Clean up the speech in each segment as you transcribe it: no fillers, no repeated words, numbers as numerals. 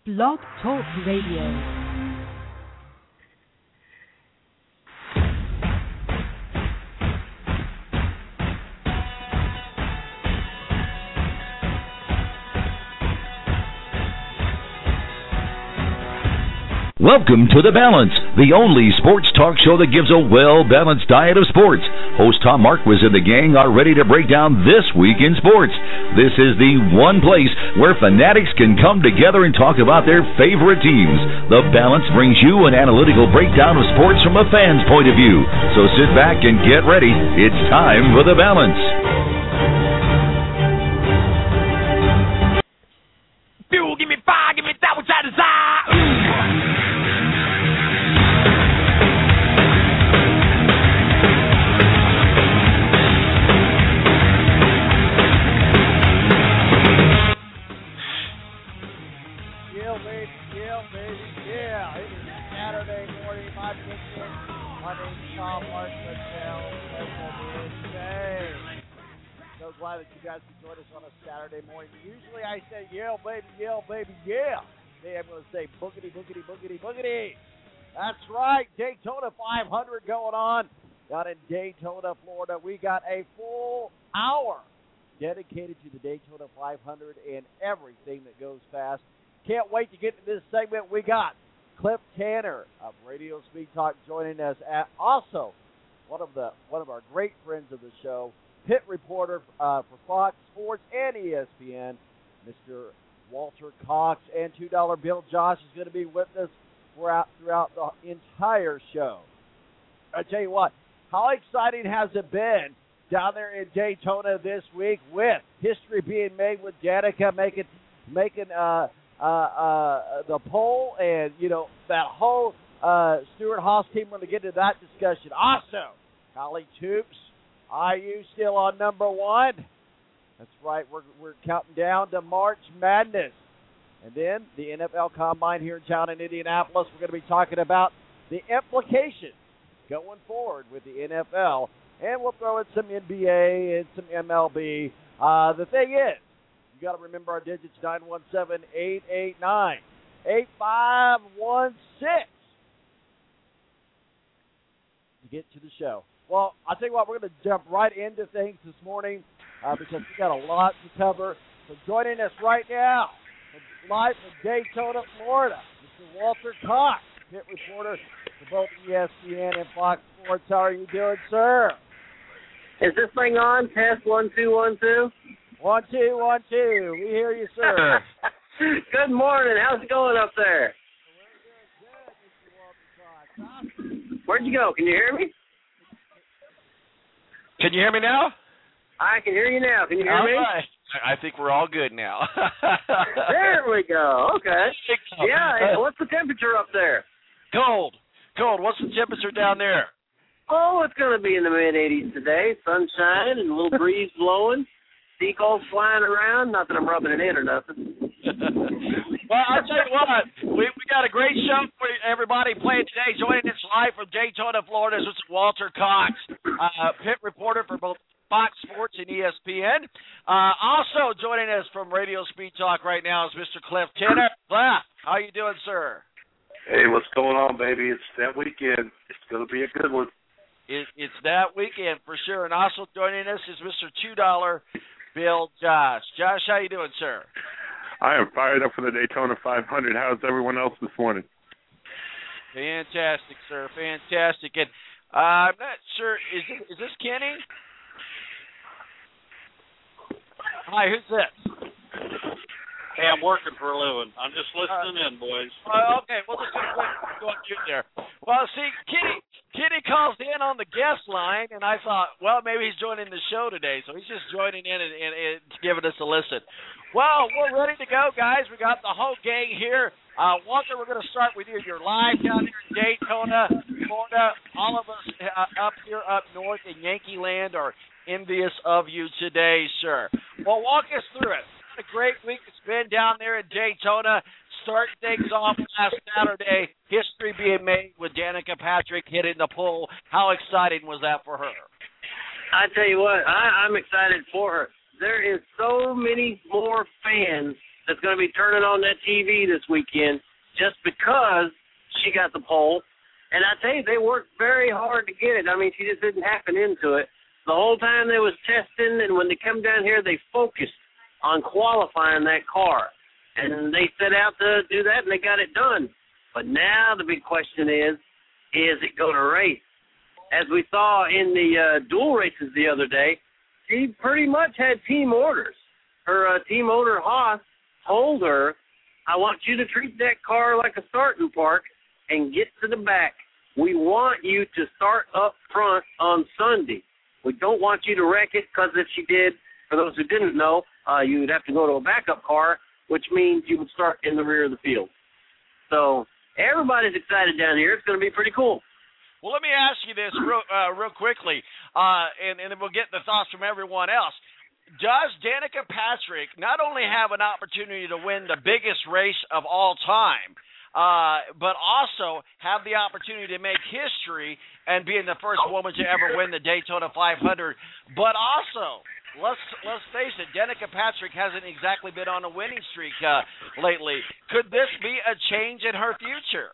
Blog Talk Radio. Welcome to The Balance, the only sports talk show that gives a well-balanced diet of sports. Host Tom Marquis and the gang are ready to break down this week in sports. This is the one place where fanatics can come together and talk about their favorite teams. The Balance brings you an analytical breakdown of sports from a fan's point of view. So sit back and get ready. It's time for The Balance. Fuel, give me fire, give me that which I desire. Yeah, it is Saturday morning. My name is Tom Marquis. So glad that you guys can join us on a Saturday morning. Usually I say, yeah, baby, yeah. Today I'm going to say boogity, boogity, boogity, boogity. That's right, Daytona 500 going on down in Daytona, Florida. We got a full hour dedicated to the Daytona 500 and everything that goes fast. Can't wait to get to this segment. We got Cliff Tanner of Radio Speed Talk joining us. Also, one of our great friends of the show, pit reporter for Fox Sports and ESPN, Mr. Walter Cox, and $2 Bill Josh is going to be with us throughout the entire show. I tell you what, how exciting has it been down there in Daytona this week with history being made with Danica making the poll, and that whole Stuart Haas team. We're going to get into that discussion. Also, Holly Toops, IU still on number one. That's right. We're counting down to March Madness, and then the NFL Combine here in town in Indianapolis. We're going to be talking about the implications going forward with the NFL, and we'll throw in some NBA and some MLB. The thing is, you got to remember our digits, 917-889-8516. To get to the show. Well, I'll tell you what, we're going to jump right into things this morning because we got a lot to cover. So joining us right now, live from Daytona, Florida, Mr. Walter Cox, pit reporter for both ESPN and Fox Sports. How are you doing, sir? Is this thing on? Test 1 2 1 2. 1 2 1 2. We hear you, sir. Good morning. How's it going up there? Where'd you go? Can you hear me? Can you hear me now? I can hear you now. Can you hear me? Right. I think we're all good now. There we go. Okay. Yeah. What's the temperature up there? Cold. What's the temperature down there? Oh, it's going to be in the mid-80s today. Sunshine and a little breeze blowing. Seagulls flying around. Not that I'm rubbing it in or nothing. Well, I'll tell you what. We got a great show for everybody playing today. Joining us live from Daytona, Florida is Walter Cox, pit reporter for both Fox Sports and ESPN. Also joining us from Radio Speed Talk right now is Mr. Cliff Tanner. Cliff, how you doing, sir? Hey, what's going on, baby? It's that weekend. It's going to be a good one. It's that weekend for sure. And also joining us is Mr. $2 Bill Josh. Josh, how you doing, sir? I am fired up for the Daytona 500. How's everyone else this morning? Fantastic, sir. Fantastic. And I'm not sure. Is this Kenny? Hi, who's this? Hey, I'm working for a living. I'm just listening in, boys. Okay, we'll just go on mute there. Well, see, Kenny calls in on the guest line, and I thought, well, maybe he's joining the show today, so he's just joining in and giving us a listen. Well, we're ready to go, guys. We got the whole gang here. Walter, we're going to start with you. You're live down here in Daytona, Florida. All of us up here up north in Yankee Land are envious of you today, sir. Well, walk us through it. What a great week it's been down there in Daytona. Starting things off last Saturday, history being made with Danica Patrick hitting the pole. How exciting was that for her? I tell you what, I'm excited for her. There is so many more fans that's going to be turning on that TV this weekend just because she got the pole. And I tell you, they worked very hard to get it. I mean, she just didn't happen into it. The whole time they was testing, and when they come down here, they focused on qualifying that car. And they set out to do that, and they got it done. But now the big question is it going to race? As we saw in the dual races the other day, she pretty much had team orders. Her team owner, Haas, told her, I want you to treat that car like a starting park and get to the back. We want you to start up front on Sunday. We don't want you to wreck it, because if she did, for those who didn't know, you would have to go to a backup car, which means you would start in the rear of the field. So everybody's excited down here. It's going to be pretty cool. Well, let me ask you this real quickly, and then we'll get the thoughts from everyone else. Does Danica Patrick not only have an opportunity to win the biggest race of all time, but also have the opportunity to make history and being the first woman to ever win the Daytona 500? But also, let's face it, Danica Patrick hasn't exactly been on a winning streak lately. Could this be a change in her future?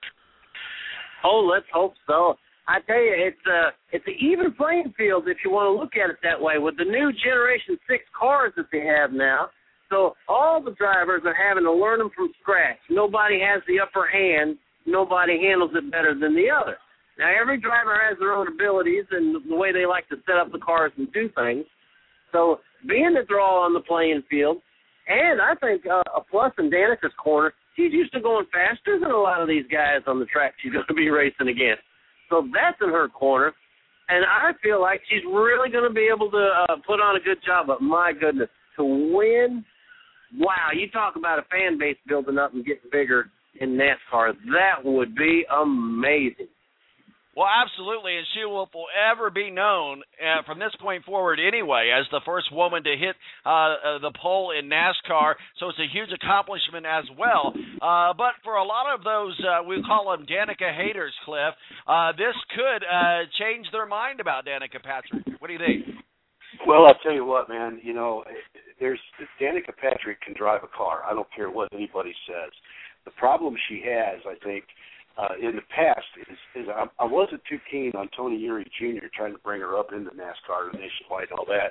Oh, let's hope so. I tell you, it's an even playing field if you want to look at it that way with the new Generation 6 cars that they have now. So all the drivers are having to learn them from scratch. Nobody has the upper hand. Nobody handles it better than the other. Now, every driver has their own abilities and the way they like to set up the cars and do things. So being that they're all on the playing field, and I think a plus in Danica's corner, she's used to going faster than a lot of these guys on the track she's going to be racing against. So that's in her corner, and I feel like she's really going to be able to put on a good job. But my goodness, to win, wow, you talk about a fan base building up and getting bigger in NASCAR. That would be amazing. Well, absolutely, and she will forever be known from this point forward anyway as the first woman to hit the pole in NASCAR, so it's a huge accomplishment as well. But for a lot of those, we call them Danica haters, Cliff, this could change their mind about Danica Patrick. What do you think? Well, I'll tell you what, man, Danica Patrick can drive a car. I don't care what anybody says. The problem she has, I think, in the past is I wasn't too keen on Tony Eury Jr. trying to bring her up into NASCAR and Nationwide and all that.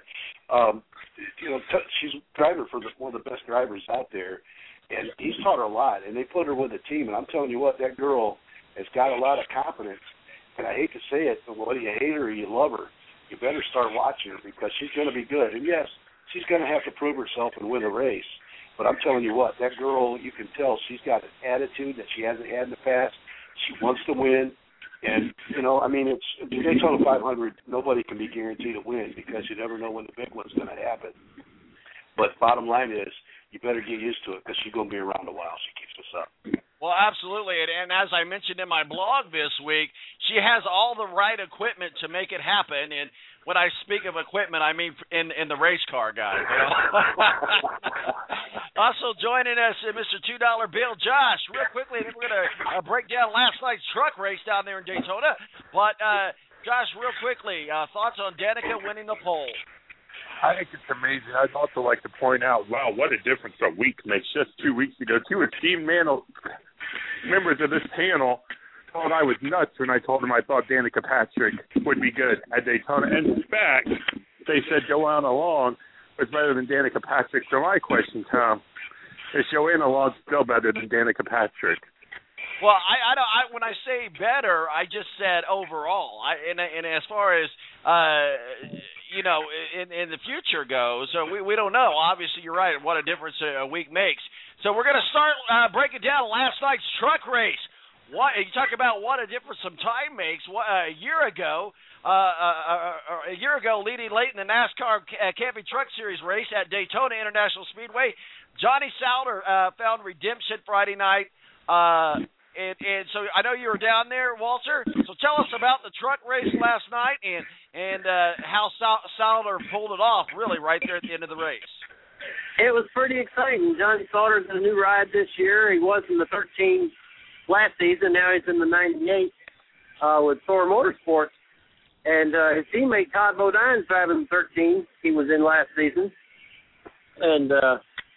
She's driving for one of the best drivers out there, and he's taught her a lot, and they put her with a team, and I'm telling you what, that girl has got a lot of confidence, and I hate to say it, but whether you hate her or you love her, you better start watching her because she's going to be good. And, yes, she's going to have to prove herself and win a race, but I'm telling you what, that girl, you can tell she's got an attitude that she hasn't had in the past. She wants to win, and, it's the Daytona 500, nobody can be guaranteed to win because you never know when the big one's going to happen. But bottom line is, you better get used to it because she's going to be around a while. She keeps us up. Well, absolutely, and as I mentioned in my blog this week, she has all the right equipment to make it happen, and when I speak of equipment, I mean in the race car, guys. Also joining us, Mr. $2 Bill, Josh. Real quickly, and then we're going to break down last night's truck race down there in Daytona. But, Josh, real quickly, thoughts on Danica winning the pole? I think it's amazing. I'd also like to point out, wow, what a difference a week makes. Just 2 weeks ago, two esteemed members of this panel thought I was nuts when I told them I thought Danica Patrick would be good at Daytona. And in fact, they said Joanna Long was better than Danica Patrick. So my question, Tom, is Joanna Long still better than Danica Patrick? Well, I when I say better, I just said overall. And as far as in the future goes, we don't know. Obviously, you're right. What a difference a week makes. So we're going to start breaking down last night's truck race. You talk about what a difference some time makes. A year ago, leading late in the NASCAR Camping Truck Series race at Daytona International Speedway, Johnny Sauter found redemption Friday night. And so I know you were down there, Walter. So tell us about the truck race last night and how Sauter pulled it off, really, right there at the end of the race. It was pretty exciting. Johnny Sauter's in a new ride this year. He was in the 13 last season. Now he's in the 98 with Thor Motorsports. And his teammate Todd Bodine's driving the 13 he was in last season. And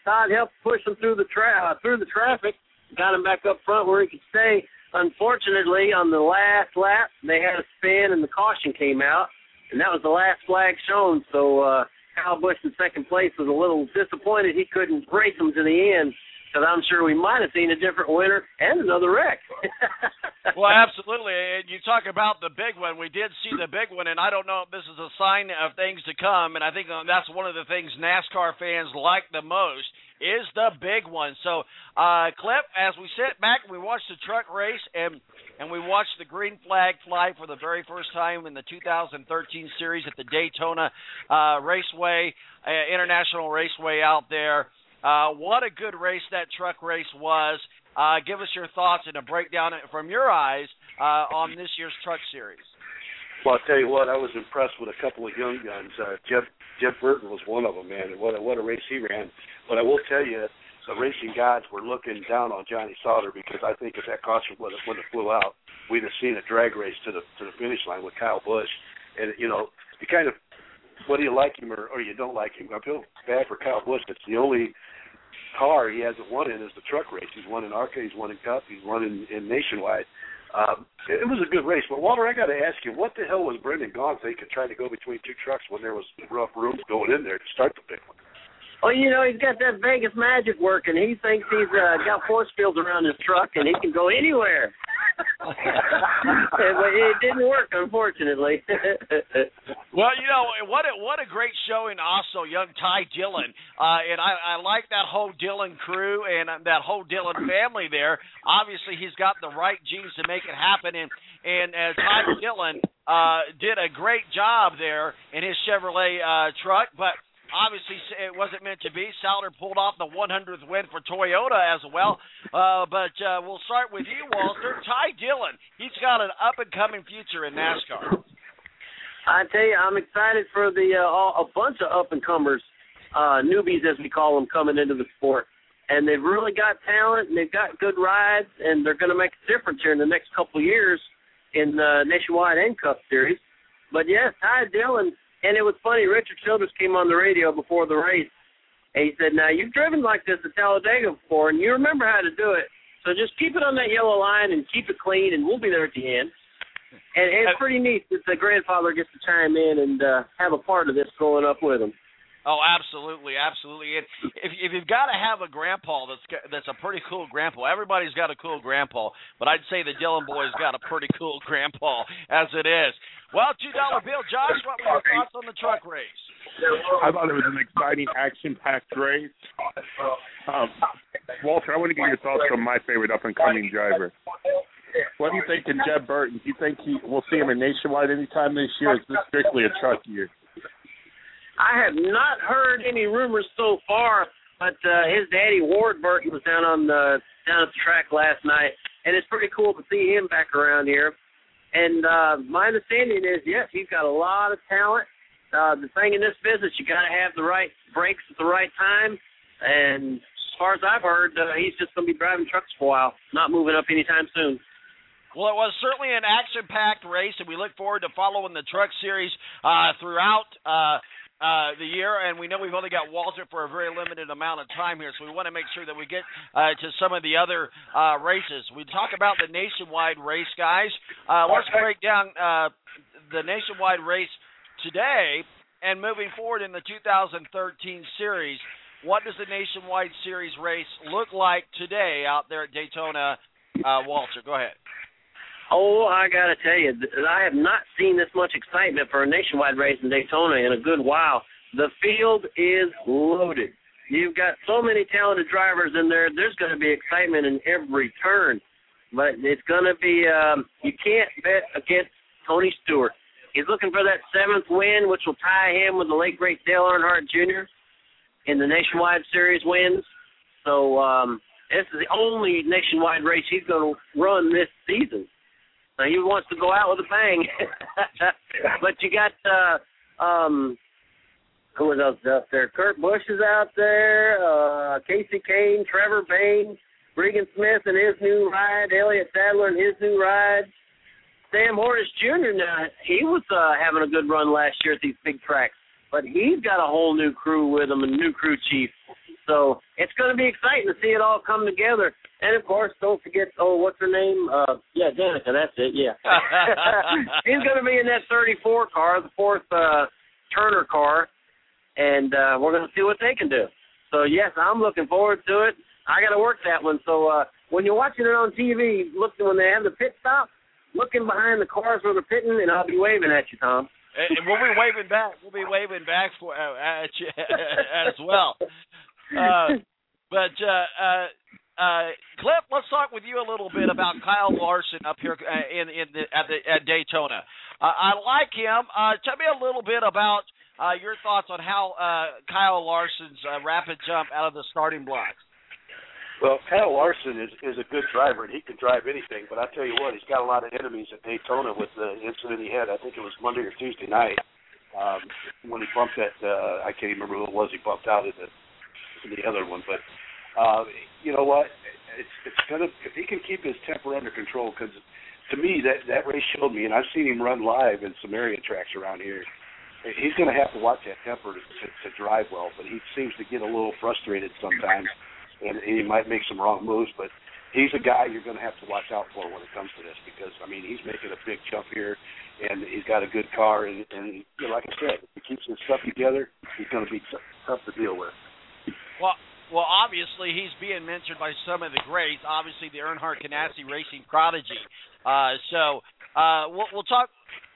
Todd helped push him through the traffic, got him back up front where he could stay. Unfortunately, on the last lap, they had a spin and the caution came out, and that was the last flag shown. So Kyle Busch in second place was a little disappointed he couldn't race him to the end, because I'm sure we might have seen a different winner and another wreck. Well, absolutely. And you talk about the big one. We did see the big one, and I don't know if this is a sign of things to come, and I think that's one of the things NASCAR fans like the most is the big one. So, Clip, as we sit back, we watched the truck race, and we watched the green flag fly for the very first time in the 2013 series at the Daytona Raceway, International Raceway out there. What a good race that truck race was. Give us your thoughts and a breakdown from your eyes on this year's truck series. Well, I'll tell you what, I was impressed with a couple of young guns. Jeff Burton was one of them, man, and what a race he ran. But I will tell you, the racing gods were looking down on Johnny Sauter, because I think if that caution would have flew out, we'd have seen a drag race to the finish line with Kyle Busch. And, you kind of, whether you like him or you don't like him, I feel bad for Kyle Busch. It's the only car he hasn't won in is the truck race. He's won in ARCA, he's won in Cup, he's won in Nationwide. It was a good race. But, Walter, I got to ask you, what the hell was Brendan Gaughan thinking trying to go between two trucks when there was rough room going in there to start the big one? Well, he's got that Vegas magic working. He thinks he's got force fields around his truck and he can go anywhere. But it didn't work, unfortunately. Well, what a great showing also, young Ty Dillon. And I like that whole Dillon crew and that whole Dillon family there. Obviously, he's got the right genes to make it happen. And Ty Dillon did a great job there in his Chevrolet truck, but obviously, it wasn't meant to be. Sauter pulled off the 100th win for Toyota as well. But we'll start with you, Walter. Ty Dillon, he's got an up-and-coming future in NASCAR. I tell you, I'm excited for a bunch of up-and-comers, newbies as we call them, coming into the sport. And they've really got talent, and they've got good rides, and they're going to make a difference here in the next couple of years in the Nationwide and Cup Series. But, yes, Ty Dillon. And it was funny, Richard Childress came on the radio before the race, and he said, now, you've driven like this at Talladega before, and you remember how to do it, so just keep it on that yellow line and keep it clean, and we'll be there at the end. And it's pretty neat that the grandfather gets to chime in and have a part of this growing up with him. Oh, absolutely, absolutely. And if you've got to have a grandpa that's a pretty cool grandpa, everybody's got a cool grandpa, but I'd say the Dillon boy's got a pretty cool grandpa as it is. Well, $2 bill, Josh, what were your thoughts on the truck race? I thought it was an exciting, action-packed race. Walter, I want to get your thoughts on my favorite up-and-coming driver. What do you think of Jeb Burton? Do you think we'll see him in Nationwide anytime this year? Is this strictly a truck year? I have not heard any rumors so far, but his daddy, Ward Burton, was down at the track last night, and it's pretty cool to see him back around here. And my understanding is, yes, he's got a lot of talent. The thing in this business, you got to have the right brakes at the right time. And as far as I've heard, he's just going to be driving trucks for a while, not moving up anytime soon. Well, it was certainly an action-packed race, and we look forward to following the truck series throughout the year, and we know we've only got Walter for a very limited amount of time here, so we want to make sure that we get to some of the other races. We talk about the Nationwide race, guys. Let's break down the Nationwide race today and moving forward in the 2013 series. What does the Nationwide series race look like today out there at Daytona? Walter, go ahead. Oh, I got to tell you, I have not seen this much excitement for a Nationwide race in Daytona in a good while. The field is loaded. You've got so many talented drivers in there. There's going to be excitement in every turn. But it's going to be you can't bet against Tony Stewart. He's looking for that 7th win, which will tie him with the late, great Dale Earnhardt Jr. in the Nationwide Series wins. So this is the only Nationwide race he's going to run this season. So he wants to go out with a bang. But you got, who else out there? Kurt Busch is out there, Casey Kane, Trevor Bayne, Regan Smith and his new ride, Elliott Sadler and his new ride. Sam Hornish Jr. now, he was having a good run last year at these big tracks. But he's got a whole new crew with him, a new crew chief. So it's going to be exciting to see it all come together. And, of course, don't forget, what's her name? Danica, that's it, yeah. She's going to be in that 34 car, the fourth Turner car, and we're going to see what they can do. So, yes, I'm looking forward to it. I got to work that one. So when you're watching it on TV, look when they have the pit stop, looking behind the cars where they're pitting, and I'll be waving at you, Tom. And we'll be waving back. We'll be waving back at you as well. Cliff, let's talk with you a little bit about Kyle Larson up here at Daytona. I like him. Tell me a little bit about your thoughts on how Kyle Larson's rapid jump out of the starting blocks. Well, Kyle Larson is a good driver, and he can drive anything. But I tell you what, he's got a lot of enemies at Daytona with the incident he had. I think it was Monday or Tuesday night when he bumped that. I can't even remember who it was. He bumped out in the other one. But you know what? It's gonna, if he can keep his temper under control, because to me that race showed me, and I've seen him run live in some area tracks around here. He's going to have to watch that temper to drive well. But he seems to get a little frustrated sometimes. And he might make some wrong moves, but he's a guy you're going to have to watch out for when it comes to this because, I mean, he's making a big jump here, and he's got a good car. And you know, like I said, if he keeps his stuff together, he's going to be tough to deal with. Well, obviously, he's being mentioned by some of the greats, obviously the Earnhardt Ganassi Racing prodigy. We'll talk.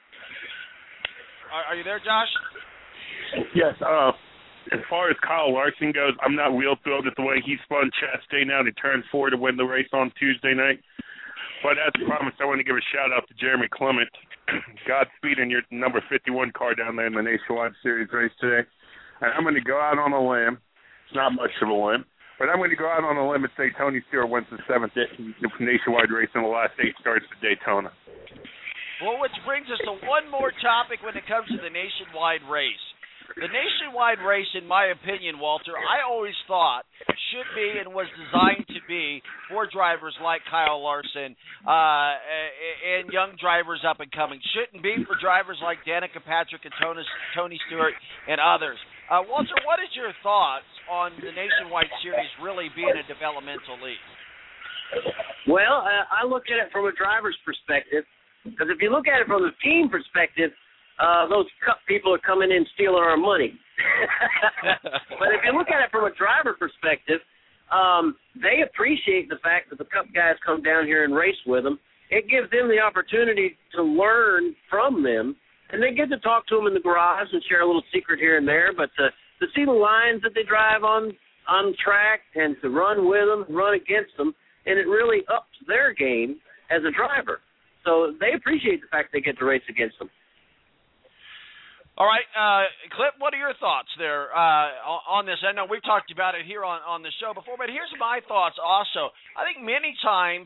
Are you there, Josh? Yes. As far as Kyle Larson goes, I'm not real thrilled at the way he spun Chastain out in turn 4 to win the race on Tuesday night. But as promised, I want to give a shout-out to Jeremy Clement. Godspeed in your number 51 car down there in the Nationwide Series race today. And I'm going to go out on a limb. It's not much of a limb. But I'm going to go out on a limb and say Tony Stewart wins the 7th Nationwide race in the last 8 starts at Daytona. Well, which brings us to one more topic when it comes to the Nationwide race. The Nationwide race, in my opinion, Walter, I always thought should be and was designed to be for drivers like Kyle Larson and young drivers up and coming. Shouldn't be for drivers like Danica Patrick and Tony Stewart and others. Walter, what is your thoughts on the Nationwide Series really being a developmental league? Well, I look at it from a driver's perspective, because if you look at it from a team perspective, those cup people are coming in stealing our money. But if you look at it from a driver perspective, they appreciate the fact that the cup guys come down here and race with them. It gives them the opportunity to learn from them, and they get to talk to them in the garage and share a little secret here and there. But to see the lines that they drive on track and to run with them, run against them, and it really ups their game as a driver. So they appreciate the fact they get to race against them. All right, Clip, what are your thoughts there on this? I know we've talked about it here on the show before, but here's my thoughts also. I think many times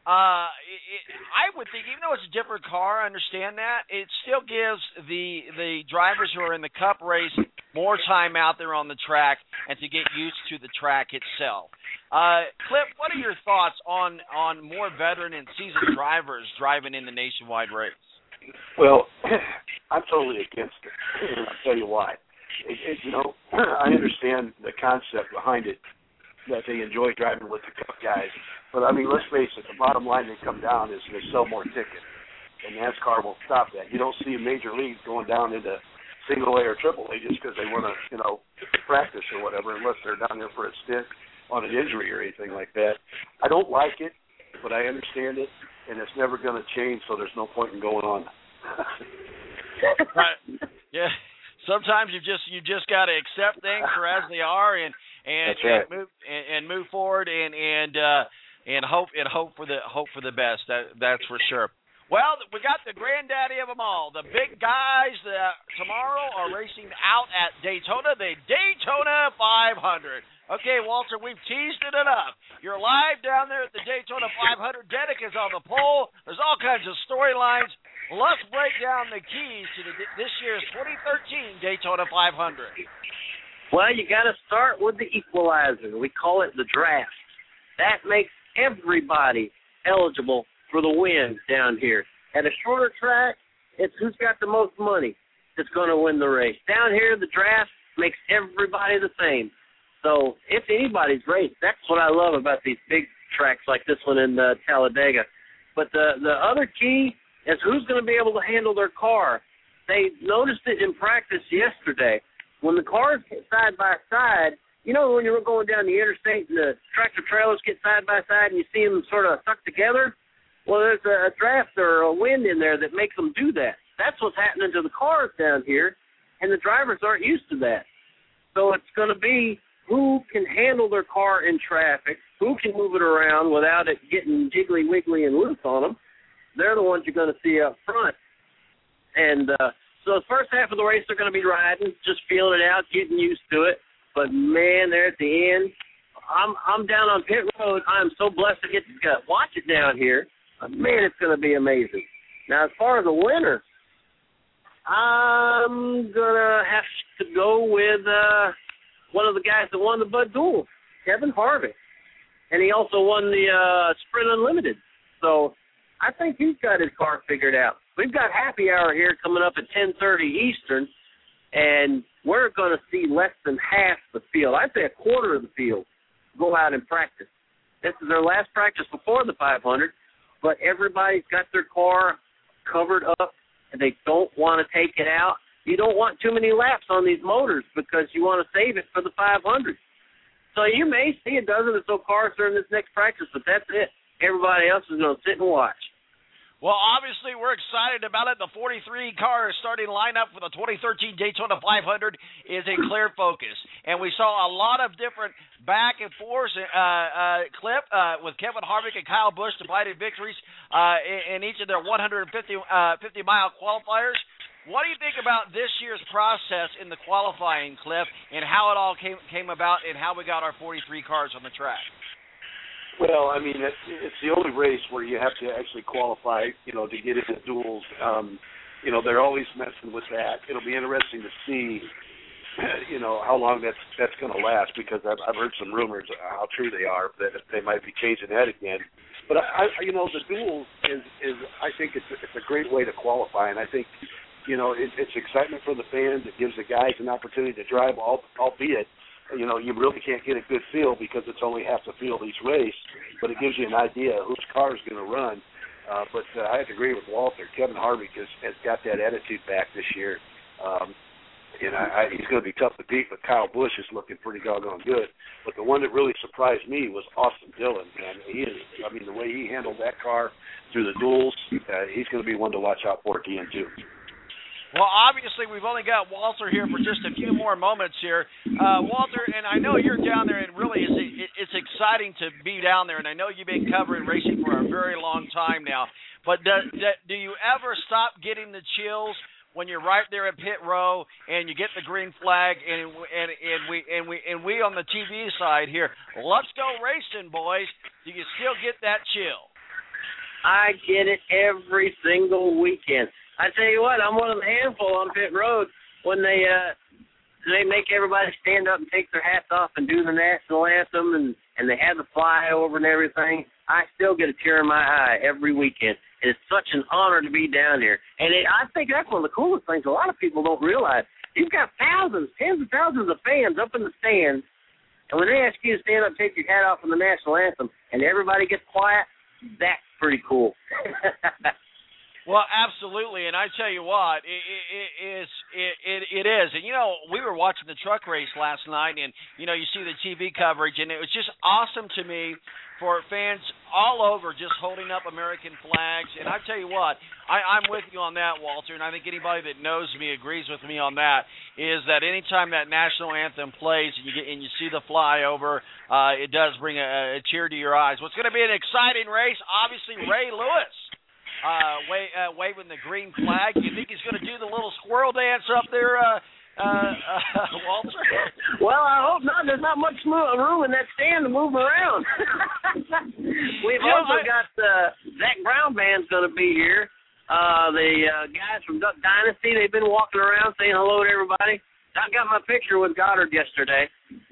I would think, even though it's a different car, I understand that, it still gives the drivers who are in the Cup race more time out there on the track and to get used to the track itself. Clip, what are your thoughts on more veteran and seasoned drivers driving in the Nationwide race? Well, I'm totally against it. I'll tell you why. You know, I understand the concept behind it, that they enjoy driving with the Cup guys. But, I mean, let's face it, the bottom line they come down is they sell more tickets. And NASCAR won't stop that. You don't see major leagues going down into single A or triple A just because they want to, you know, practice or whatever, unless they're down there for a stint on an injury or anything like that. I don't like it, but I understand it. And it's never going to change, so there's no point in going on. Right. Yeah. Sometimes you just got to accept things for as they are, and right. move forward and hope for the best. That's for sure. Well, we got the granddaddy of them all. The big guys that tomorrow are racing out at Daytona, the Daytona 500. Okay, Walter, we've teased it enough. You're live down there at the Daytona 500. Danica's on the pole. There's all kinds of storylines. Let's break down the keys to this year's 2013 Daytona 500. Well, you got to start with the equalizer. We call it the draft. That makes everybody eligible for the win down here. At a shorter track, it's who's got the most money that's going to win the race. Down here, the draft makes everybody the same. So if anybody's race, that's what I love about these big tracks like this one in Talladega. But the other key is who's going to be able to handle their car. They noticed it in practice yesterday. When the cars get side by side, you know when you're going down the interstate and the tractor trailers get side by side and you see them sort of stuck together? Well, there's a draft or a wind in there that makes them do that. That's what's happening to the cars down here, and the drivers aren't used to that. So it's going to be who can handle their car in traffic, who can move it around without it getting jiggly, wiggly, and loose on them. They're the ones you're going to see up front. And so the first half of the race they're going to be riding, just feeling it out, getting used to it. But, man, there at the end, I'm down on pit road. I'm so blessed to get to watch it down here. Man, it's going to be amazing. Now, as far as the winner, I'm going to have to go with one of the guys that won the Bud Duel, Kevin Harvick. And he also won the Sprint Unlimited. So I think he's got his car figured out. We've got happy hour here coming up at 10:30 Eastern, and we're going to see less than half the field. I'd say a quarter of the field go out and practice. This is their last practice before the 500. But everybody's got their car covered up, and they don't want to take it out. You don't want too many laps on these motors because you want to save it for the 500. So you may see a dozen or so cars during this next practice, but that's it. Everybody else is going to sit and watch. Well, obviously, we're excited about it. The 43 cars starting lineup for the 2013 Daytona 500 is a clear focus. And we saw a lot of different back and forth clip with Kevin Harvick and Kyle Busch divided victories in each of their 150-mile qualifiers. What do you think about this year's process in the qualifying, Cliff, and how it all came about and how we got our 43 cars on the track? Well, I mean, it's the only race where you have to actually qualify, to get into duels. They're always messing with that. It'll be interesting to see, how long that's going to last, because I've heard some rumors how true they are, that they might be changing that again. But the duels is I think it's a great way to qualify, and I think, it's excitement for the fans. It gives the guys an opportunity to drive, albeit. You really can't get a good feel because it's only half the field each race, but it gives you an idea of whose car is going to run. But I have to agree with Walter. Kevin Harvick has got that attitude back this year. He's going to be tough to beat, but Kyle Busch is looking pretty doggone good. But the one that really surprised me was Austin Dillon, man. The way he handled that car through the duels, he's going to be one to watch out for at the end, too. Well, obviously, we've only got Walter here for just a few more moments here. Walter, and I know you're down there, and really it's exciting to be down there, and I know you've been covering racing for a very long time now. But do you ever stop getting the chills when you're right there at pit row and you get the green flag, and we on the TV side here, let's go racing, boys? Do you still get that chill? I get it every single weekend. I tell you what, I'm one of the handful on pit road when they make everybody stand up and take their hats off and do the national anthem and they have the flyover and everything. I still get a tear in my eye every weekend. And it's such an honor to be down here. And I think that's one of the coolest things a lot of people don't realize. You've got thousands, tens of thousands of fans up in the stands, and when they ask you to stand up and take your hat off on the national anthem and everybody gets quiet, that's pretty cool. Well, absolutely, and I tell you what, it is. And, we were watching the truck race last night, and, you see the TV coverage, and it was just awesome to me for fans all over just holding up American flags. And I tell you what, I'm with you on that, Walter, and I think anybody that knows me agrees with me on that, is that anytime that national anthem plays and you see the flyover, it does bring a tear to your eyes. What's going to be an exciting race, obviously, Ray Lewis. Waving the green flag. You think he's going to do the little squirrel dance up there, Walter? Well, I hope not. There's not much room in that stand to move around. We've also got Zach Brown Band's going to be here. The guys from Duck Dynasty, they've been walking around saying hello to everybody. I got my picture with Goddard yesterday.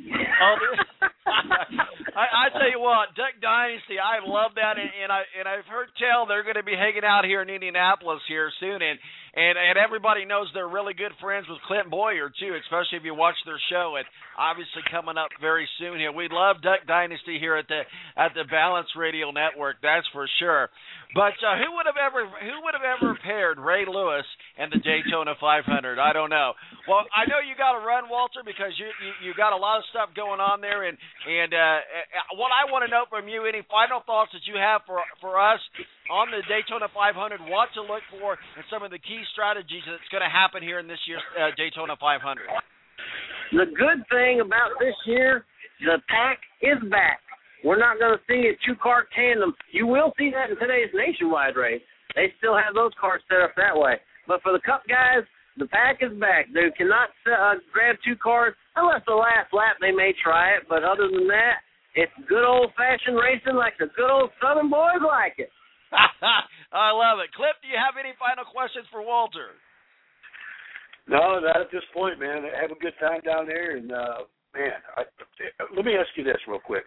I tell you what, Duck Dynasty, I love that, and I've heard tell they're going to be hanging out here in Indianapolis here soon, and And everybody knows they're really good friends with Clint Boyer, too, especially if you watch their show. And obviously coming up very soon here. We love Duck Dynasty here at the Balance Radio Network, that's for sure. But who would have ever paired Ray Lewis and the Daytona 500? I don't know. Well, I know you got to run, Walter, because you got a lot of stuff going on there. And what I want to know from you, any final thoughts that you have for us on the Daytona 500, what to look for, and some of the key strategies that's going to happen here in this year's Daytona 500. The good thing about this year, the pack is back. We're not going to see a two-cart tandem. You will see that in today's nationwide race. They still have those carts set up that way. But for the Cup guys, the pack is back. They cannot grab two cars unless the last lap they may try it. But other than that, it's good old-fashioned racing like the good old Southern boys like it. I love it. Cliff, do you have any final questions for Walter? No, not at this point, man. Have a good time down there. And, let me ask you this real quick.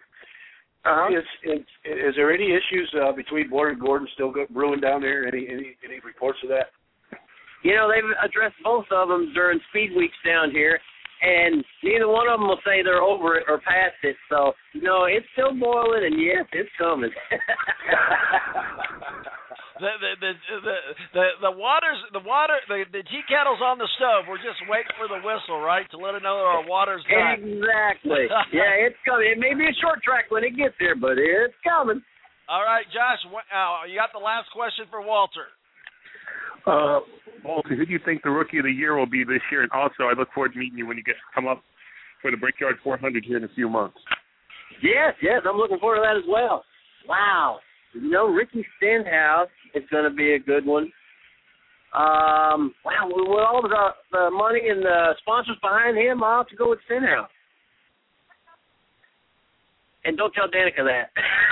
Is there any issues between Boyer and Gordon still brewing down there? Any reports of that? You know, they've addressed both of them during speed weeks down here, and neither one of them will say they're over it or past it. So, it's still boiling, and yes, it's coming. The tea kettle's on the stove. We're just waiting for the whistle, right, to let it know that our water's done. Exactly. Yeah, it's coming. It may be a short track when it gets there, but it's coming. All right, Josh, you got the last question for Walter. Walter, who do you think the Rookie of the Year will be this year? And also, I look forward to meeting you when you come up for the Brickyard 400 here in a few months. Yes, I'm looking forward to that as well. Wow. Ricky Stenhouse is going to be a good one. Wow, with all the money and the sponsors behind him, I'll have to go with Stenhouse. And don't tell Danica that.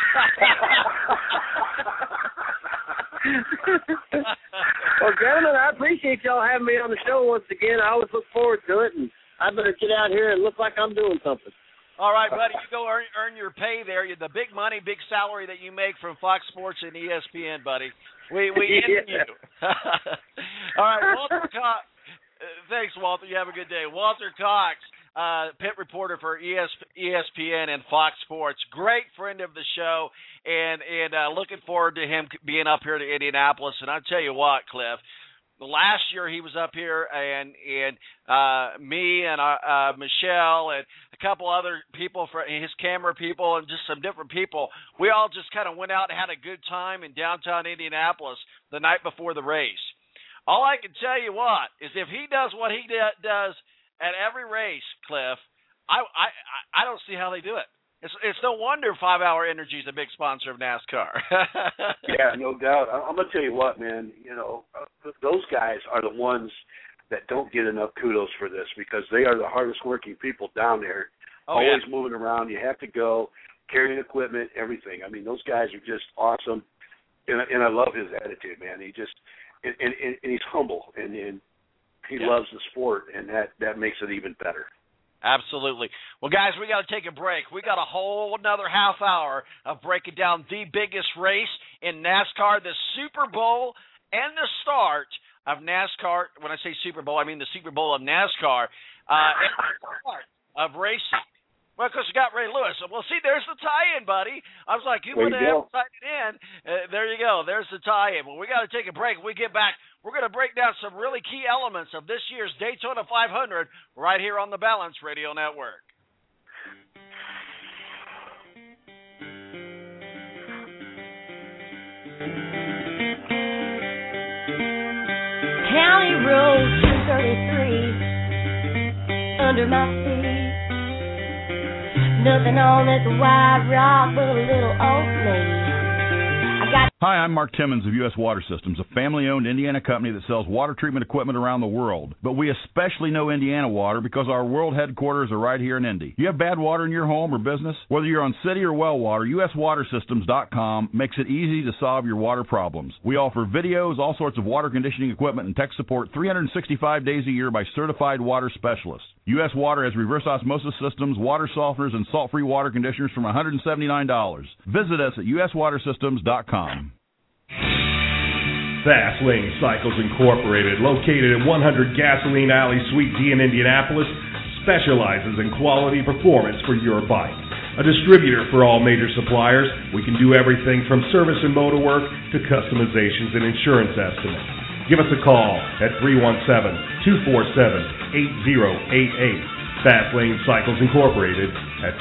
Well, gentlemen, I appreciate y'all having me on the show once again. I always look forward to it, and I better get out here and look like I'm doing something. All right, buddy, you go earn your pay there. The big money, big salary that you make from Fox Sports and ESPN, buddy. We envy you. All right, Walter Cox. Thanks, Walter. You have a good day. Walter Cox, pit reporter for ESPN and Fox Sports. Great friend of the show, and looking forward to him being up here to Indianapolis. And I'll tell you what, Cliff, last year he was up here, and me and Michelle and a couple other people, for his camera people, and just some different people, we all just kind of went out and had a good time in downtown Indianapolis the night before the race. All I can tell you what is if he does what he does at every race, Cliff, I don't see how they do it. It's no wonder 5 Hour Energy is a big sponsor of NASCAR. Yeah, no doubt. I'm going to tell you what, man, those guys are the ones that don't get enough kudos for this because they are the hardest working people down there, always moving around. You have to go, carrying equipment, everything. I mean, those guys are just awesome, and I love his attitude, man. He just and he's humble, and he loves the sport, and that makes it even better. Absolutely. Well, guys, we got to take a break. We got a whole another half hour of breaking down the biggest race in NASCAR, the Super Bowl, and the start of NASCAR. When I say Super Bowl, I mean the Super Bowl of NASCAR, and the start of racing. Well, because we got Ray Lewis. Well, see, there's the tie-in, buddy. I was like, who would have ever tied it in? There you go. There's the tie-in. Well, we got to take a break. When we get back, we're going to break down some really key elements of this year's Daytona 500 right here on the Balance Radio Network. County Road 233 under my feet. Nothing on this wide rock but a little old lady. Hi, I'm Mark Timmons of U.S. Water Systems, a family-owned Indiana company that sells water treatment equipment around the world. But we especially know Indiana water because our world headquarters are right here in Indy. You have bad water in your home or business? Whether you're on city or well water, USWaterSystems.com makes it easy to solve your water problems. We offer videos, all sorts of water conditioning equipment, and tech support 365 days a year by certified water specialists. U.S. Water has reverse osmosis systems, water softeners, and salt-free water conditioners from $179. Visit us at USWaterSystems.com. Fast Lane Cycles Incorporated, located at 100 Gasoline Alley, Suite D in Indianapolis, specializes in quality performance for your bike. A distributor for all major suppliers, we can do everything from service and motor work to customizations and insurance estimates. Give us a call at 317-247-8088. Fast Lane Cycles Incorporated at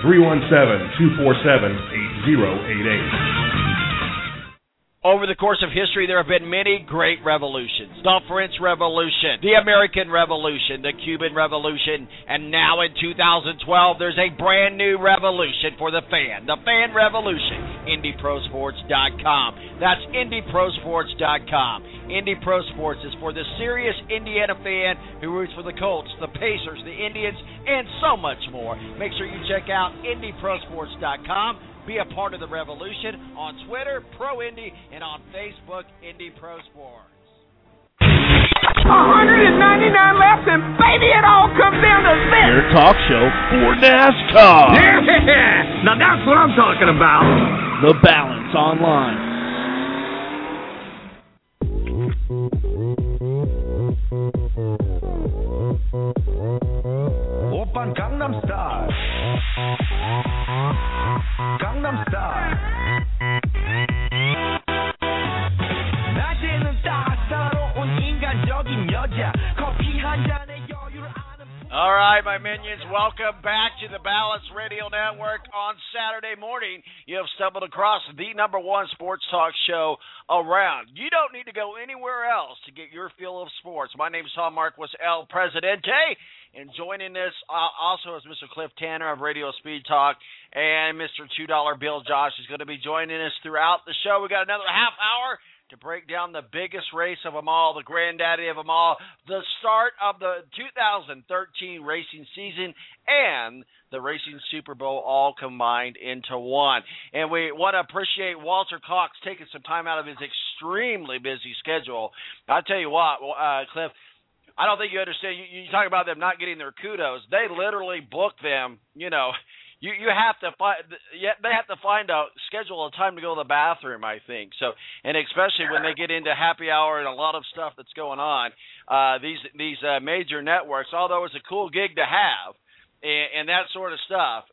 317-247-8088. Over the course of history, there have been many great revolutions. The French Revolution, the American Revolution, the Cuban Revolution, and now in 2012, there's a brand new revolution for the fan revolution. IndyProSports.com. That's IndyProSports.com. Indy Pro Sports is for the serious Indiana fan who roots for the Colts, the Pacers, the Indians, and so much more. Make sure you check out IndyProSports.com. Be a part of the revolution on Twitter, Pro Indy, and on Facebook, Indy Pro Sports. 199 laps, and baby, it all comes down to this. Your talk show for NASCAR. Yeah! Now that's what I'm talking about. The Balance Online. Oppan Gangnam Style. Gangnam Style. 낮에는 따사로운 인간적인 여자. 커피 한 잔에 여유를 아는. All right, my minions, welcome back to the Balance Radio Network. On Saturday morning, you have stumbled across the number one sports talk show around. You don't need to go anywhere else to get your feel of sports. My name is Tom Marquis, El Presidente, and joining us also is Mr. Cliff Tanner of Radio Speed Talk, and Mr. $2 Bill Josh is going to be joining us throughout the show. We got another half hour to break down the biggest race of them all, the granddaddy of them all, the start of the 2013 racing season, and the Racing Super Bowl all combined into one. And we want to appreciate Walter Cox taking some time out of his extremely busy schedule. I'll tell you what, Cliff, I don't think you understand. You talk about them not getting their kudos. They literally book them, you know. You have to find. They have to schedule a time to go to the bathroom, I think. So, and especially when they get into happy hour and a lot of stuff that's going on, these major networks. Although it's a cool gig to have, and that sort of stuff,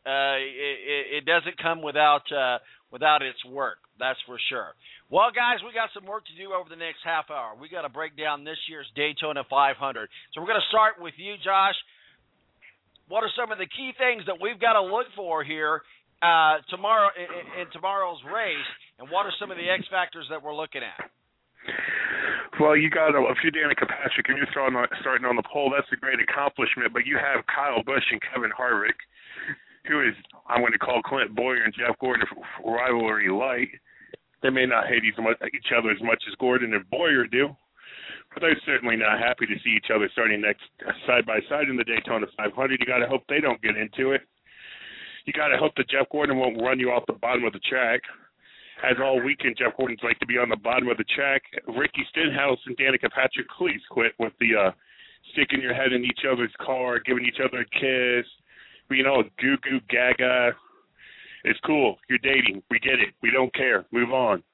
it doesn't come without its work. That's for sure. Well, guys, we got some work to do over the next half hour. We got to break down this year's Daytona 500. So we're going to start with you, Josh. What are some of the key things that we've got to look for here tomorrow in tomorrow's race, and what are some of the X factors that we're looking at? Well, you got if you're Danica Patrick and you're starting on the pole, that's a great accomplishment. But you have Kyle Busch and Kevin Harvick, who is, I'm going to call Clint Bowyer and Jeff Gordon rivalry light. They may not hate each other as much as Gordon and Bowyer do, but they're certainly not happy to see each other starting next side by side in the Daytona 500. You got to hope they don't get into it. You got to hope that Jeff Gordon won't run you off the bottom of the track. As all weekend, Jeff Gordon's like to be on the bottom of the track. Ricky Stenhouse and Danica Patrick, please quit with the sticking your head in each other's car, giving each other a kiss, you know, goo goo gaga. It's cool. You're dating. We get it. We don't care. Move on.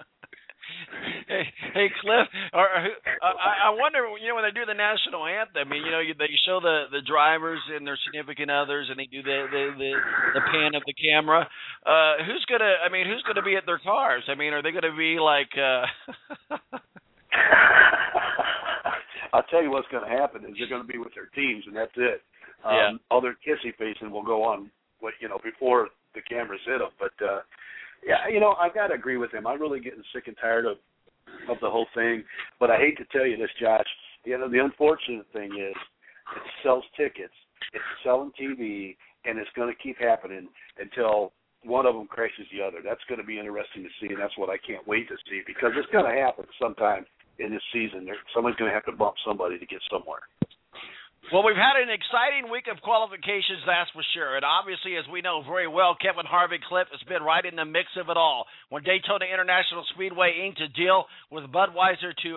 Hey, Cliff, I wonder, you know, when they do the national anthem, you know, they show the drivers and their significant others, and they do the pan of the camera. Who's gonna be at their cars? I mean, are they gonna be like? I'll tell you what's going to happen is they're going to be with their teams, and that's it. All their kissy facing will go on, before the cameras hit them, but. Yeah, you know, I've got to agree with him. I'm really getting sick and tired of the whole thing. But I hate to tell you this, Josh. You know, the unfortunate thing is it sells tickets, it's selling TV, and it's going to keep happening until one of them crashes the other. That's going to be interesting to see, and that's what I can't wait to see, because it's going to happen sometime in this season. Somebody's going to have to bump somebody to get somewhere. Well, we've had an exciting week of qualifications, that's for sure. And obviously, as we know very well, Kevin Harvick, Cliff, has been right in the mix of it all. When Daytona International Speedway inked a deal with Budweiser to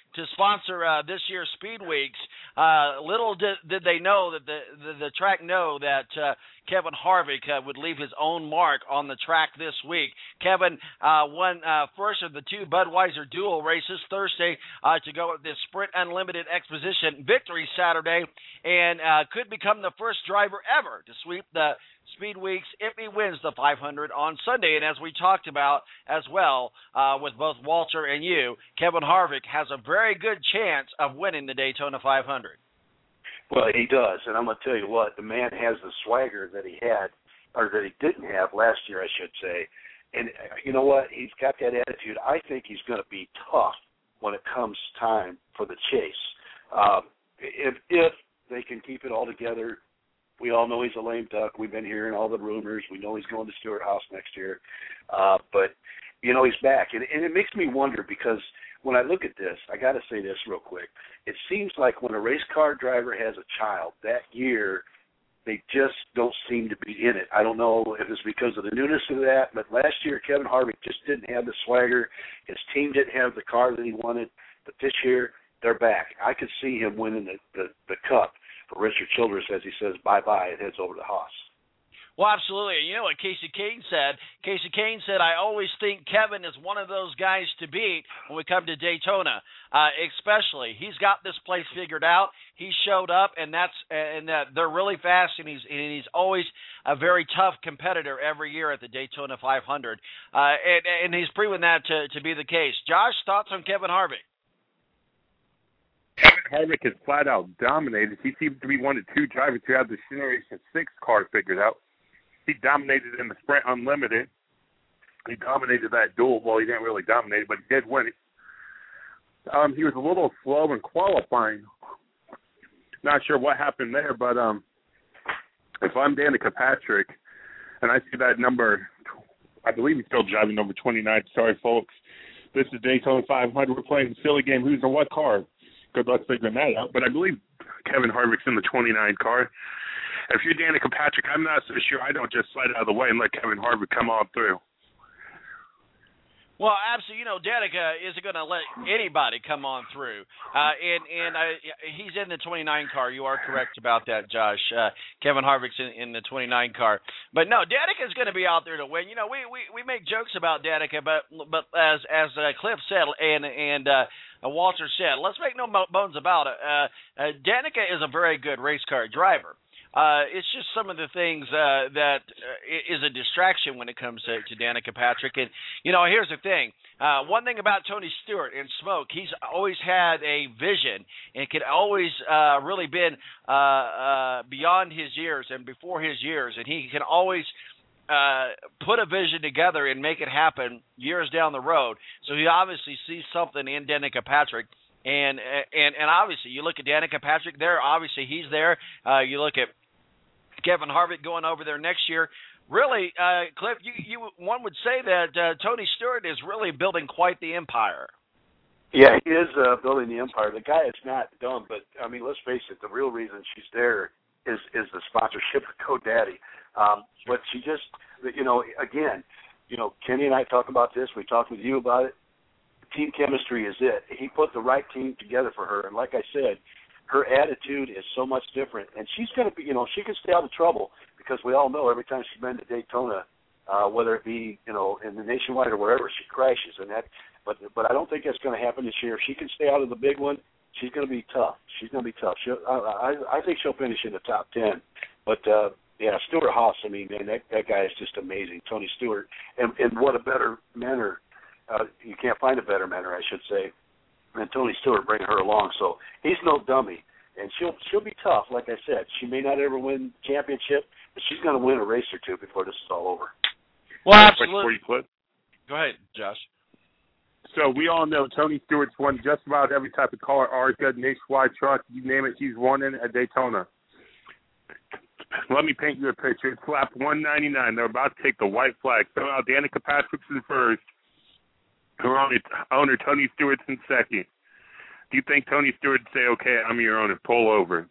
to sponsor this year's Speed Weeks. Little did they know that the track know that Kevin Harvick would leave his own mark on the track this week. Kevin won first of the two Budweiser Dual races Thursday to go with this Sprint Unlimited Exposition victory Saturday, and could become the first driver ever to sweep the Speed Weeks if he wins the 500 on Sunday. And as we talked about as well with both Walter and you, Kevin Harvick has a very good chance of winning the Daytona 500. Well, he does, and I'm going to tell you what, the man has the swagger that he had, or that he didn't have last year, I should say. And you know what? He's got that attitude. I think he's going to be tough when it comes time for the chase. If they can keep it all together. We all know he's a lame duck. We've been hearing all the rumors. We know he's going to Stewart-Haas next year. But, you know, he's back. And it makes me wonder, because when I look at this, I got to say this real quick. It seems like when a race car driver has a child, that year they just don't seem to be in it. I don't know if it's because of the newness of that, but last year Kevin Harvick just didn't have the swagger. His team didn't have the car that he wanted. But this year, they're back. I could see him winning the Cup for Richard Childress as he says bye-bye and heads over to Haas. Well, absolutely. You know what Casey Kane said? Casey Kane said, I always think Kevin is one of those guys to beat when we come to Daytona, especially. He's got this place figured out. He showed up, and they're really fast, and he's always a very tough competitor every year at the Daytona 500. And he's proven that to be the case. Josh, thoughts on Kevin Harvick? Kevin Harvick has flat out dominated. He seems to be one of two drivers who have the Generation 6 car figured out. He dominated in the Sprint Unlimited. He dominated that duel. Well, he didn't really dominate it, but he did win it. He was a little slow in qualifying. Not sure what happened there, but if I'm Danica Patrick and I see that number, I believe he's still driving number 29. Sorry, folks. This is Daytona 500. We're playing the silly game. Who's in what car? Good luck figuring that out. But I believe Kevin Harvick's in the 29 car. If you're Danica Patrick, I'm not so sure I don't just slide out of the way and let Kevin Harvick come on through. Well, absolutely. You know, Danica isn't going to let anybody come on through. He's in the 29 car. You are correct about that, Josh. Kevin Harvick's in the 29 car. But no, Danica's going to be out there to win. You know, we make jokes about Danica, but as Cliff said and Walter said, let's make no bones about it. Danica is a very good race car driver. It's just some of the things that is a distraction when it comes to Danica Patrick. And, you know, here's the thing. One thing about Tony Stewart and Smoke, he's always had a vision and could always really been beyond his years and before his years. And he can always put a vision together and make it happen years down the road. So he obviously sees something in Danica Patrick. And obviously, you look at Danica Patrick there. Obviously, he's there. You look at Kevin Harvick going over there next year. Really, Cliff, one would say that Tony Stewart is really building quite the empire. Yeah, he is building the empire. The guy is not dumb, but, I mean, let's face it, the real reason she's there is the sponsorship of GoDaddy. But she just, you know, again, you know, Kenny and I talk about this. We talked with you about it. Team chemistry is it. He put the right team together for her, and like I said, her attitude is so much different. And she's going to be, you know, she can stay out of trouble because we all know every time she's been to Daytona, whether it be, you know, in the Nationwide or wherever, she crashes. And that, but I don't think that's going to happen this year. If she can stay out of the big one, she's going to be tough. She's going to be tough. I think she'll finish in the top 10. But yeah, Stewart-Haas. I mean, man, that guy is just amazing. Tony Stewart, and what a better manner. You can't find a better manner, I should say, than Tony Stewart bringing her along. So he's no dummy, and she'll be tough. Like I said, she may not ever win championship, but she's going to win a race or two before this is all over. Well, absolutely. Go ahead, Josh. So we all know Tony Stewart's won just about every type of car, ARCA, Nationwide truck, you name it, he's won in at Daytona. Let me paint you a picture. It's lap 199. They're about to take the white flag. So now Danica Patrick's in first. Her owner, Tony Stewart's in second. Do you think Tony Stewart would say, okay, I'm your owner, pull over?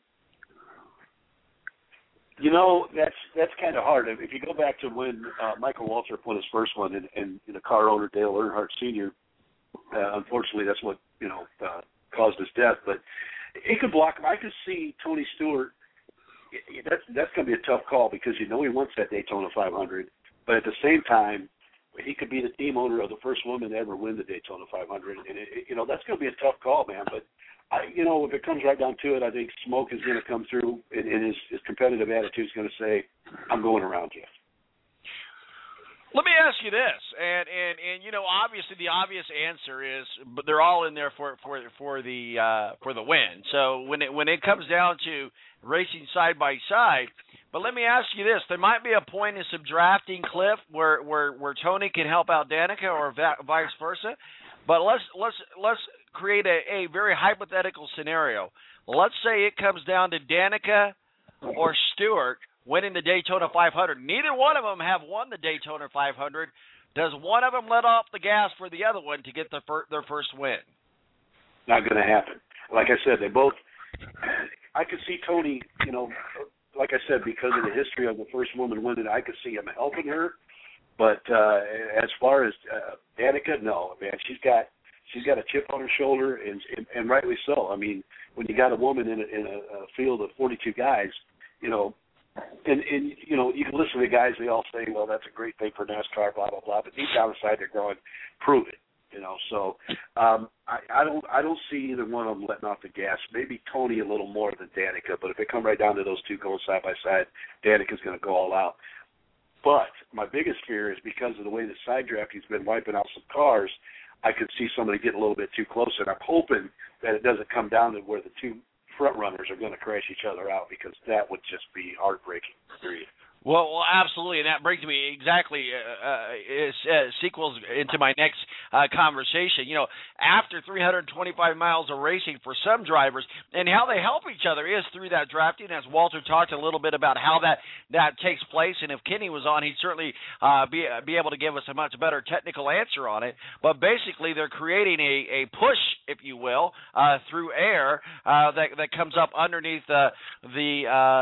You know, that's kind of hard. If you go back to when Michael Waltrip won his first one and the car owner, Dale Earnhardt Sr., unfortunately that's what, you know, caused his death. But he could block him. I could see Tony Stewart. That's going to be a tough call because he wants that Daytona 500. But at the same time, he could be the team owner of the first woman to ever win the Daytona 500. And, that's going to be a tough call, man. But, if it comes right down to it, I think Smoke is going to come through, and his competitive attitude is going to say, I'm going around you. Let me ask you this, and obviously the obvious answer is, but they're all in there for the win. So when it comes down to racing side by side, but let me ask you this: there might be a point in some drafting, Cliff, where Tony can help out Danica, or vice versa. But let's create a very hypothetical scenario. Let's say it comes down to Danica or Stewart winning the Daytona 500. Neither one of them have won the Daytona 500. Does one of them let off the gas for the other one to get their first win? Not going to happen. Like I said, they both – I could see Tony, like I said, because of the history of the first woman winning, I could see him helping her. But as far as Danica, no, man. She's got a chip on her shoulder, and rightly so. I mean, when you got a woman in a field of 42 guys, And you can listen to guys, they all say, well, that's a great thing for NASCAR, blah, blah, blah. But deep down inside, they're going, prove it. So I don't see either one of them letting off the gas. Maybe Tony a little more than Danica, but if it come right down to those two going side by side, Danica's going to go all out. But my biggest fear is because of the way the side drafting's been wiping out some cars, I could see somebody get a little bit too close, and I'm hoping that it doesn't come down to where the two front runners are going to crash each other out, because that would just be heartbreaking, period. Well, absolutely, and that brings me exactly sequels into my next conversation. After 325 miles of racing for some drivers, and how they help each other is through that drafting, as Walter talked a little bit about how that takes place. And if Kenny was on, he'd certainly be able to give us a much better technical answer on it. But basically, they're creating a push, if you will, through air that comes up underneath the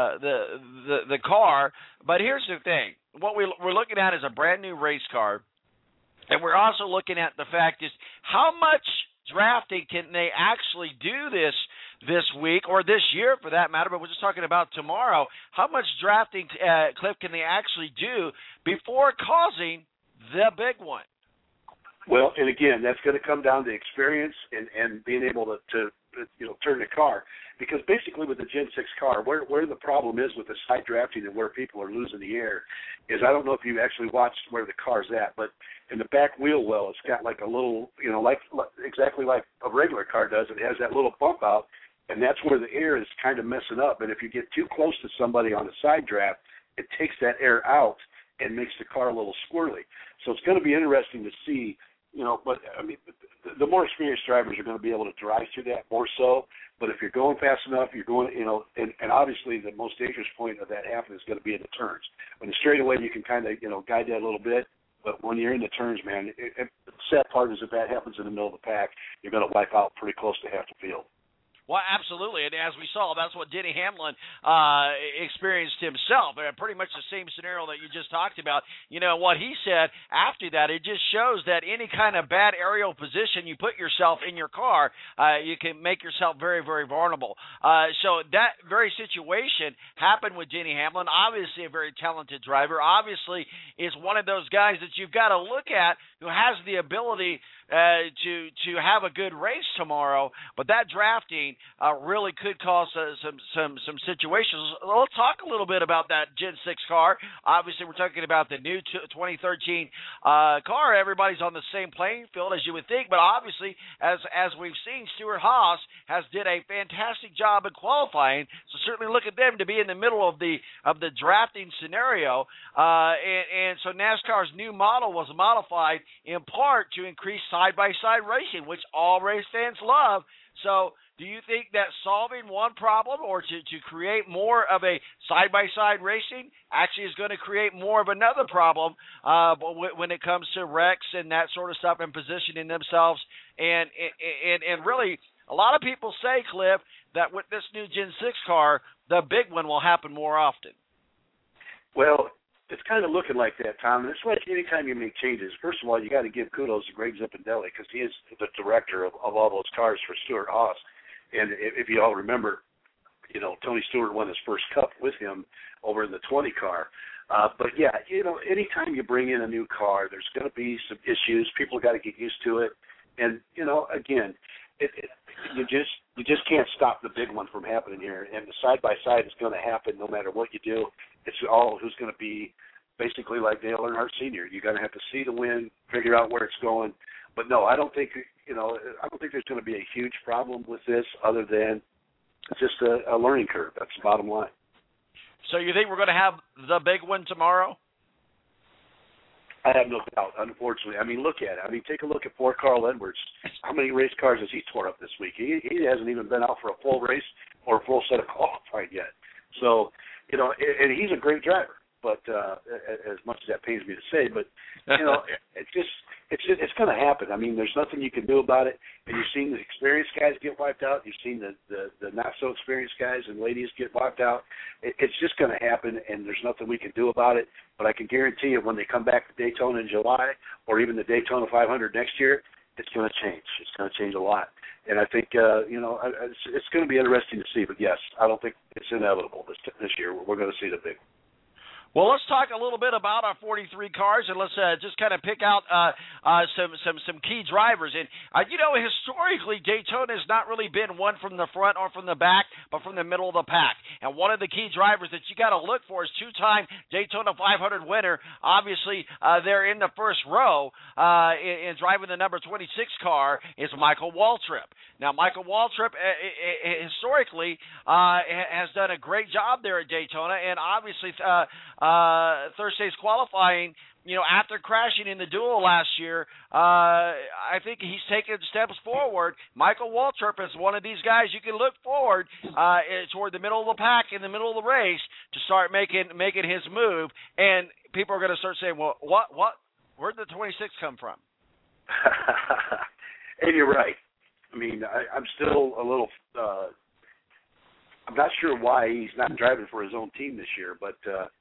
car. But here's the thing. What we're looking at is a brand-new race car, and we're also looking at the fact is how much drafting can they actually do this week, or this year for that matter, but we're just talking about tomorrow. How much drafting, Cliff, can they actually do before causing the big one? Well, and again, that's going to come down to experience and being able to turn the car. Because basically with the Gen 6 car, where the problem is with the side drafting and where people are losing the air is, I don't know if you actually watched where the car's at, but in the back wheel well, it's got like a little, exactly like a regular car does. It has that little bump out, and that's where the air is kind of messing up. And if you get too close to somebody on a side draft, it takes that air out and makes the car a little squirrely. So it's going to be interesting to see, but I mean, the more experienced drivers are going to be able to drive through that more so. But if you're going fast enough, you're going, and obviously the most dangerous point of that happening is going to be in the turns. When the straightaway, you can kind of, guide that a little bit. But when you're in the turns, man, the sad part is if that happens in the middle of the pack, you're going to wipe out pretty close to half the field. Well, absolutely, and as we saw, that's what Denny Hamlin experienced himself. Pretty much the same scenario that you just talked about. What he said after that, it just shows that any kind of bad aerial position you put yourself in your car, you can make yourself very, very vulnerable. So that very situation happened with Denny Hamlin. Obviously a very talented driver. Obviously is one of those guys that you've got to look at who has the ability to have a good race tomorrow, but that drafting really could cause some situations. We'll talk a little bit about that Gen 6 car. Obviously, we're talking about the new 2013 car. Everybody's on the same playing field, as you would think, but obviously, as we've seen, Stewart-Haas has did a fantastic job in qualifying, so certainly look at them to be in the middle of the drafting scenario, and so NASCAR's new model was modified in part to increase side-by-side racing, which all race fans love. So do you think that solving one problem or to create more of a side-by-side racing actually is going to create more of another problem when it comes to wrecks and that sort of stuff and positioning themselves? And really, a lot of people say, Cliff, that with this new Gen 6 car, the big one will happen more often. Well, it's kind of looking like that, Tom. And it's like anytime you make changes, first of all, you got to give kudos to Greg Zipadelli because he is the director of all those cars for Stewart-Haas. And if you all remember, you know, Tony Stewart won his first Cup with him over in the 20 car. But, yeah, you know, anytime you bring in a new car, there's going to be some issues. People got to get used to it. And, you know, again, you just can't stop the big one from happening here. And the side-by-side is going to happen no matter what you do. It's all who's going to be basically like Dale Earnhardt Sr. You're going to have to see the win, figure out where it's going. But, no, I don't think there's going to be a huge problem with this other than it's just a learning curve. That's the bottom line. So you think we're going to have the big one tomorrow? I have no doubt, unfortunately. I mean, look at it. I mean, take a look at poor Carl Edwards. How many race cars has he tore up this week? He hasn't even been out for a full race or a full set of qualifying yet. So, you know, and he's a great driver, but as much as that pains me to say, but, you know, it's going to happen. I mean, there's nothing you can do about it. And you've seen the experienced guys get wiped out. You've seen the not-so-experienced guys and ladies get wiped out. It's just going to happen, and there's nothing we can do about it. But I can guarantee you when they come back to Daytona in July or even the Daytona 500 next year, it's going to change. It's going to change a lot. And I think, you know, it's going to be interesting to see. But, yes, I don't think it's inevitable this year. We're going to see the big one. Well, let's talk a little bit about our 43 cars, and let's just kind of pick out some key drivers. And you know, historically, Daytona has not really been one from the front or from the back, but from the middle of the pack. And one of the key drivers that you got to look for is two-time Daytona 500 winner. Obviously, they're in the first row in driving the number 26 car is Michael Waltrip. Now, Michael Waltrip historically has done a great job there at Daytona, and obviously Thursday's qualifying, you know, after crashing in the duel last year, I think he's taken steps forward. Michael Waltrip is one of these guys you can look forward toward the middle of the pack in the middle of the race to start making his move, and people are going to start saying, well, where'd the 26 come from? And you're right. I mean, I'm still a little I'm not sure why he's not driving for his own team this year, but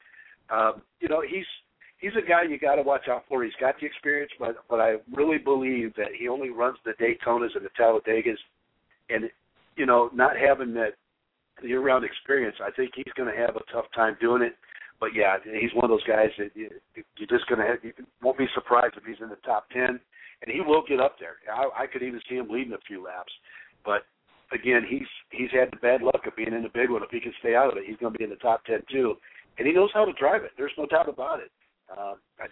you know, he's a guy you got to watch out for. He's got the experience, but I really believe that he only runs the Daytonas and the Talladegas, and you know, not having that year-round experience, I think he's going to have a tough time doing it. But yeah, he's one of those guys that you're just going to have. You won't be surprised if he's in the top 10, and he will get up there. I could even see him leading a few laps, but. Again, he's had the bad luck of being in the big one. If he can stay out of it, he's going to be in the top 10 too, and he knows how to drive it. There's no doubt about it. I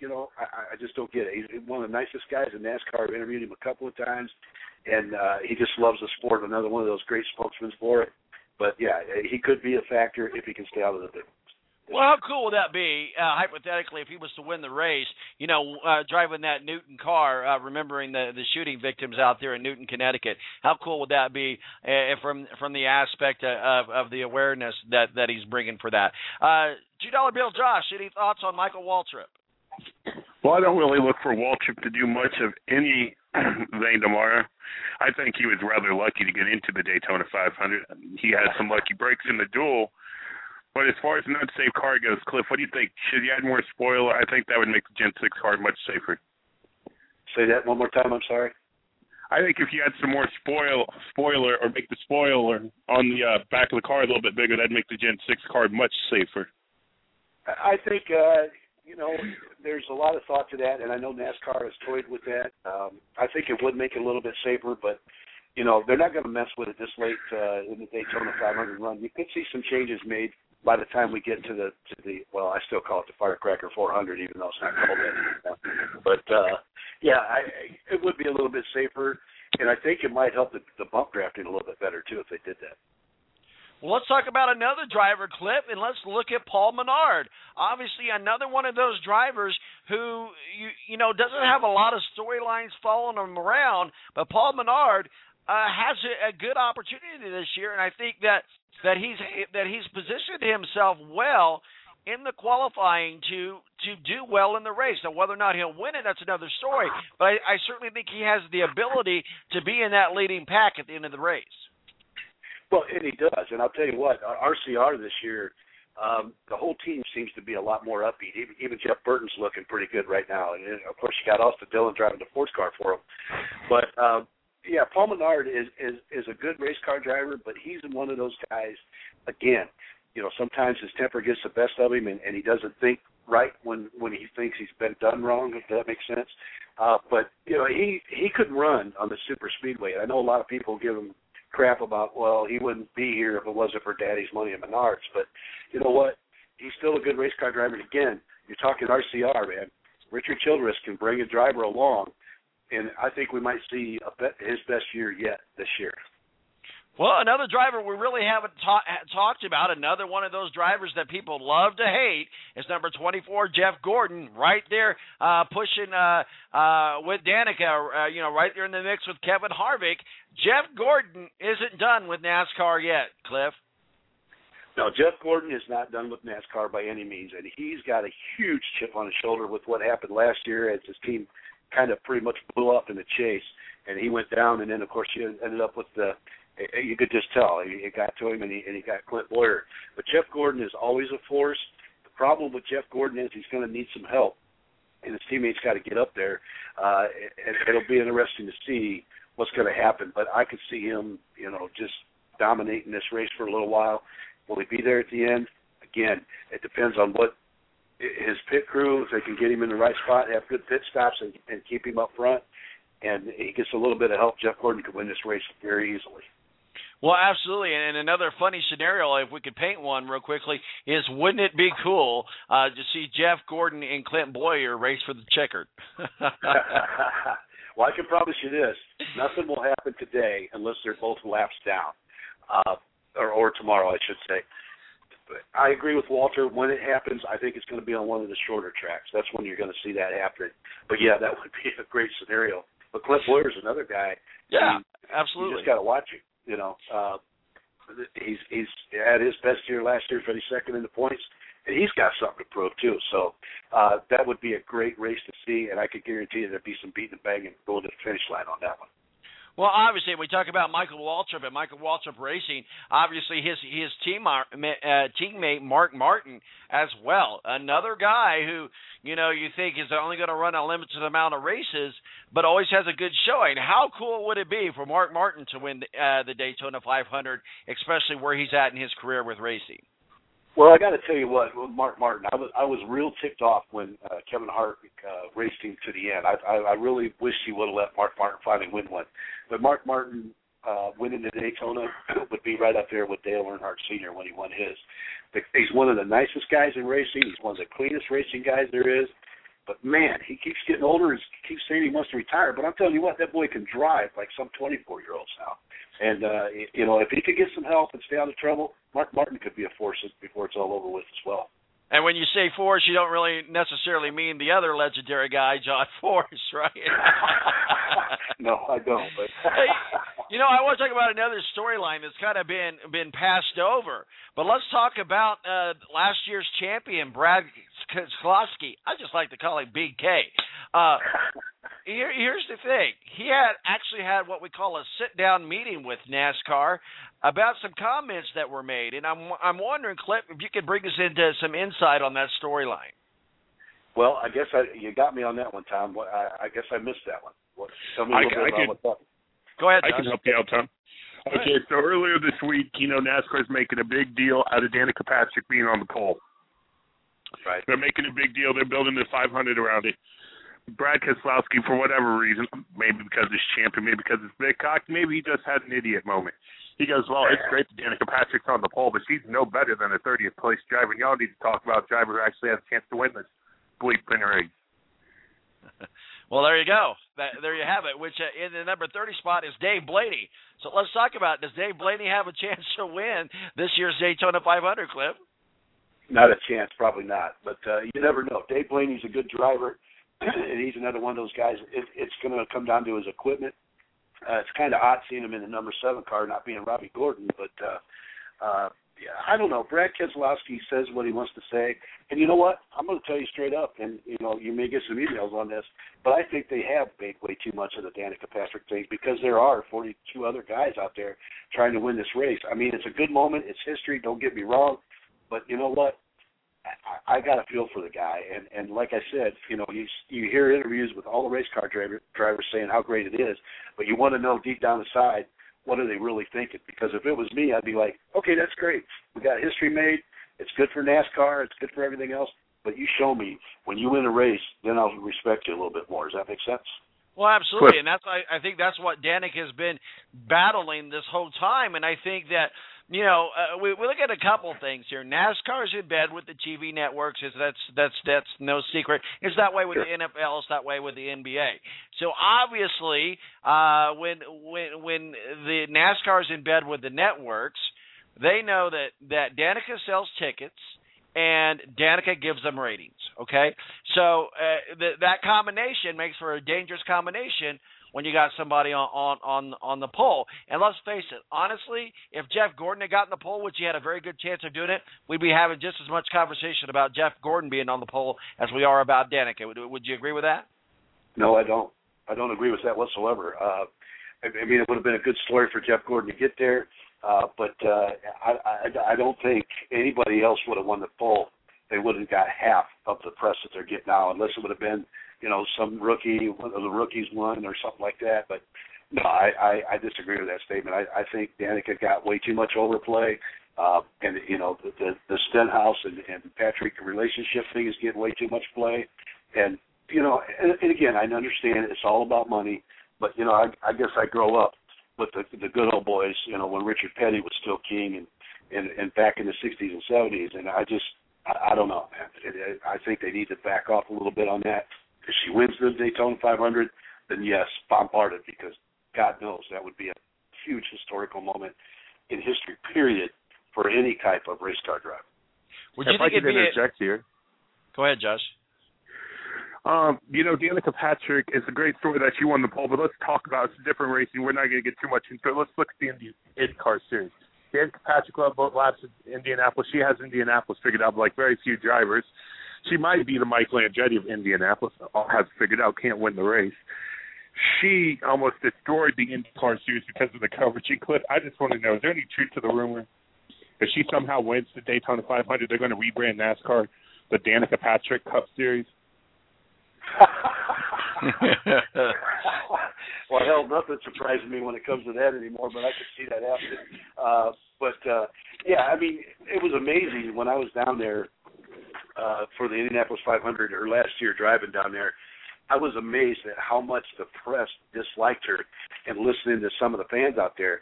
just don't get it. He's one of the nicest guys in NASCAR. I've interviewed him a couple of times, and he just loves the sport. Another one of those great spokesmen for it. But yeah, he could be a factor if he can stay out of the big one. Well, how cool would that be, hypothetically, if he was to win the race, you know, driving that Newton car, remembering the shooting victims out there in Newton, Connecticut? How cool would that be from the aspect of the awareness that he's bringing for that? $2 bill, Josh, any thoughts on Michael Waltrip? Well, I don't really look for Waltrip to do much of anything tomorrow. I think he was rather lucky to get into the Daytona 500. He had some lucky breaks in the duel. But as far as an unsafe car goes, Cliff, what do you think? Should you add more spoiler? I think that would make the Gen 6 car much safer. Say that one more time, I'm sorry. I think if you add some more spoiler or make the spoiler on the back of the car a little bit bigger, that'd make the Gen 6 car much safer. I think, you know, there's a lot of thought to that, and I know NASCAR has toyed with that. I think it would make it a little bit safer, but, you know, they're not going to mess with it this late in the Daytona 500 run. You could see some changes made by the time we get to the well, I still call it the Firecracker 400, even though it's not called that. But yeah, it would be a little bit safer, and I think it might help the bump drafting a little bit better too if they did that. Well, let's talk about another driver, Cliff, and let's look at Paul Menard. Obviously, another one of those drivers who you know doesn't have a lot of storylines following him around, but Paul Menard has a good opportunity this year, and I think that he's positioned himself well in the qualifying to do well in the race. Now, whether or not he'll win it, that's another story. But I certainly think he has the ability to be in that leading pack at the end of the race. Well, and he does. And I'll tell you what, RCR this year, the whole team seems to be a lot more upbeat. Even Jeff Burton's looking pretty good right now. And, of course, you got Austin Dillon driving the sports car for him. But, yeah, Paul Menard is a good race car driver, but he's one of those guys, again, you know, sometimes his temper gets the best of him, and he doesn't think right when he thinks he's been done wrong, if that makes sense. But, you know, he couldn't run on the super speedway. I know a lot of people give him crap about, well, he wouldn't be here if it wasn't for Daddy's money at Menards. But you know what? He's still a good race car driver. And again, you're talking RCR, man. Richard Childress can bring a driver along, and I think we might see his best year yet this year. Well, another driver we really haven't talked about, another one of those drivers that people love to hate, is number 24, Jeff Gordon, right there pushing with Danica, you know, right there in the mix with Kevin Harvick. Jeff Gordon isn't done with NASCAR yet, Cliff. No, Jeff Gordon is not done with NASCAR by any means, and he's got a huge chip on his shoulder with what happened last year as his team kind of pretty much blew up in the chase, and he went down, and then, of course, he ended up with the – you could just tell. It got to him, and he got Clint Boyer. But Jeff Gordon is always a force. The problem with Jeff Gordon is he's going to need some help, and his teammates got to get up there. And it'll be interesting to see what's going to happen. But I could see him, you know, just dominating this race for a little while. Will he be there at the end? Again, it depends on what his pit crew, if they can get him in the right spot, have good pit stops, and keep him up front. And he gets a little bit of help. Jeff Gordon could win this race very easily. Well, absolutely, and another funny scenario, if we could paint one real quickly, is wouldn't it be cool to see Jeff Gordon and Clint Boyer race for the checkered? Well, I can promise you this. Nothing will happen today unless they're both laps down, or tomorrow, I should say. I agree with Walter. When it happens, I think it's going to be on one of the shorter tracks. That's when you're going to see that happen. But, yeah, that would be a great scenario. But Clint Boyer's another guy. Yeah, absolutely. You just got to watch him. You know, he's had his best year last year, 22nd in the points, and he's got something to prove too. So that would be a great race to see, and I could guarantee you there'd be some beating and banging going to the finish line on that one. Well, obviously, we talk about Michael Waltrip and Michael Waltrip Racing. Obviously, his teammate Mark Martin as well. Another guy who, you know, you think is only going to run a limited amount of races, but always has a good showing. How cool would it be for Mark Martin to win the Daytona 500, especially where he's at in his career with racing? Well, I got to tell you what, with Mark Martin, I was real ticked off when Kevin Harvick raced him to the end. I really wish he would have let Mark Martin finally win one. But Mark Martin winning the Daytona would be right up there with Dale Earnhardt Sr. when he won his. He's one of the nicest guys in racing. He's one of the cleanest racing guys there is. But, man, he keeps getting older and keeps saying he wants to retire. But I'm telling you what, that boy can drive like some 24-year-olds now. And, you know, if he could get some help and stay out of trouble, Mark Martin could be a force before it's all over with as well. And when you say Force, you don't really necessarily mean the other legendary guy, John Force, right? No, I don't. But hey, you know, I want to talk about another storyline that's kind of been passed over. But let's talk about last year's champion, Brad Keselowski. I just like to call him Big K. Here's the thing. He actually had what we call a sit-down meeting with NASCAR about some comments that were made. And I'm wondering, Cliff, if you could bring us into some insight on that storyline. Well, I guess you got me on that one, Tom. I guess I missed that one. Tell me a little bit about what's up. Go ahead, I can help you out, Tom. Okay, so earlier this week, you know, NASCAR is making a big deal out of Danica Patrick being on the pole. Right. They're making a big deal. They're building the 500 around it. Brad Keselowski, for whatever reason, maybe because he's champion, maybe because it's big cock, maybe he just had an idiot moment. He goes, well, it's great that Danica Patrick's on the pole, but she's no better than a 30th place driver. And y'all need to talk about a driver who actually has a chance to win this bleeping race. Well, there you go. There you have it, which in the number 30 spot is Dave Blaney. So let's talk about it. Does Dave Blaney have a chance to win this year's Daytona 500, Cliff? Not a chance, probably not. But you never know. Dave Blaney's a good driver, and he's another one of those guys. It's going to come down to his equipment. It's kind of odd seeing him in the number 7 car, not being Robbie Gordon, but yeah, I don't know. Brad Keselowski says what he wants to say, and you know what? I'm going to tell you straight up, and you know, you may get some emails on this, but I think they have baked way too much of the Danica Patrick thing because there are 42 other guys out there trying to win this race. I mean, it's a good moment. It's history. Don't get me wrong, But you know what? I got a feel for the guy, and like I said, you know, you hear interviews with all the race car drivers saying how great it is, but you want to know deep down inside, what are they really thinking? Because if it was me, I'd be like, okay, that's great. We got history made. It's good for NASCAR. It's good for everything else. But you show me when you win a race, then I'll respect you a little bit more. Does that make sense? Well, absolutely, and that's I think that's what Danica has been battling this whole time, and I think that. You know, we look at a couple things here. NASCAR is in bed with the TV networks. That's no secret. It's that way with the NFL. It's that way with the NBA. So obviously, when the NASCAR is in bed with the networks, they know that Danica sells tickets and Danica gives them ratings. Okay, so that combination makes for a dangerous combination when you got somebody on the pole. And let's face it, honestly, if Jeff Gordon had gotten the pole, which he had a very good chance of doing it, we'd be having just as much conversation about Jeff Gordon being on the pole as we are about Danica. Would you agree with that? No, I don't. I don't agree with that whatsoever. I mean, it would have been a good story for Jeff Gordon to get there, but I don't think anybody else would have won the pole. They wouldn't have got half of the press that they're getting now, unless it would have been, you know, some rookie, one of the rookies won or something like that. But no, I disagree with that statement. I think Danica got way too much overplay, and you know the Stenhouse and Patrick relationship thing is getting way too much play. And you know, and again, I understand it's all about money, but you know, I guess I grow up with the good old boys. You know, when Richard Petty was still king, and back in the '60s and '70s, and I don't know, man. I think they need to back off a little bit on that. If she wins the Daytona 500, then yes, bombard it, because God knows that would be a huge historical moment in history, period, for any type of race car driver. If I could interject here. Go ahead, Josh. You know, Danica Patrick is a great story that she won the pole, but let's talk about it's different racing. We're not going to get too much into it. Let's look at the IndyCar series. Danica Patrick won both laps at Indianapolis. She has Indianapolis figured out, like very few drivers. She might be the Mike Landretti of Indianapolis. All has figured out, can't win the race. She almost destroyed the IndyCar series because of the coverage. Cliff, I just want to know, is there any truth to the rumor? If she somehow wins the Daytona 500, they're going to rebrand NASCAR the Danica Patrick Cup Series? Well, hell, nothing surprises me when it comes to that anymore, but I could see that happening. Yeah, I mean, it was amazing when I was down there for the Indianapolis 500, or last year driving down there. I was amazed at how much the press disliked her, and listening to some of the fans out there.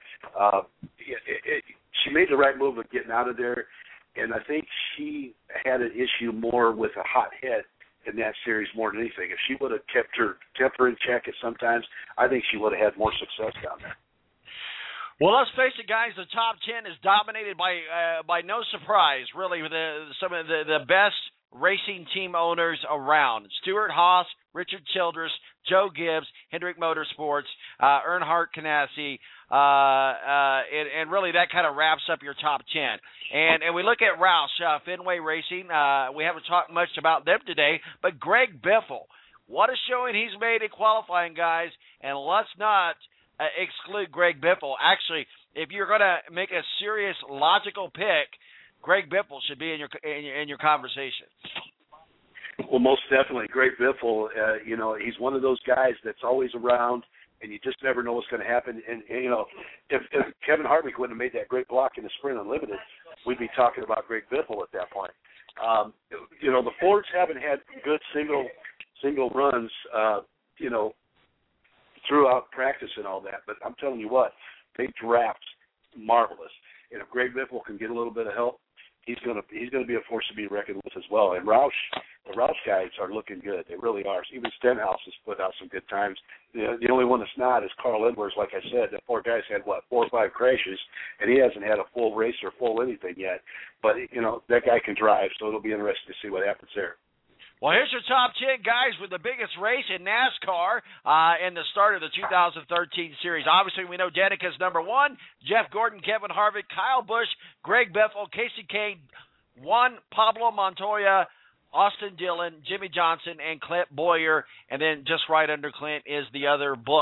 She made the right move of getting out of there, and I think she had an issue more with a hot head in that series more than anything. If she would have kept her temper in check at sometimes, I think she would have had more success down there. Well, let's face it, guys. The top 10 is dominated by no surprise, really, with some of the best racing team owners around. Stuart Haas, Richard Childress, Joe Gibbs, Hendrick Motorsports, Earnhardt Ganassi, and really that kind of wraps up your top 10. And we look at Roush, Fenway Racing. We haven't talked much about them today, but Greg Biffle, what a showing he's made in qualifying, guys. And let's not exclude Greg Biffle. Actually, if you're going to make a serious logical pick, Greg Biffle should be in your conversation. Well, most definitely, Greg Biffle. You know, he's one of those guys that's always around, and you just never know what's going to happen. And you know, if Kevin Harvick wouldn't have made that great block in the Sprint Unlimited, we'd be talking about Greg Biffle at that point. You know, the Fords haven't had good single runs. You know, throughout practice and all that. But I'm telling you what, they draft marvelous. And if Greg Biffle can get a little bit of help, he's gonna be a force to be reckoned with as well. And the Roush guys are looking good. They really are. Even Stenhouse has put out some good times. The only one that's not is Carl Edwards. Like I said, that poor guy's had 4 or 5 crashes, and he hasn't had a full race or full anything yet. But you know, that guy can drive, so it'll be interesting to see what happens there. Well, here's your top 10 guys with the biggest race in NASCAR in the start of the 2013 series. Obviously, we know Danica's number 1, Jeff Gordon, Kevin Harvick, Kyle Busch, Greg Biffle, Kasey Kahne, 1, Pablo Montoya, Austin Dillon, Jimmy Johnson, and Clint Bowyer. And then just right under Clint is the other Busch.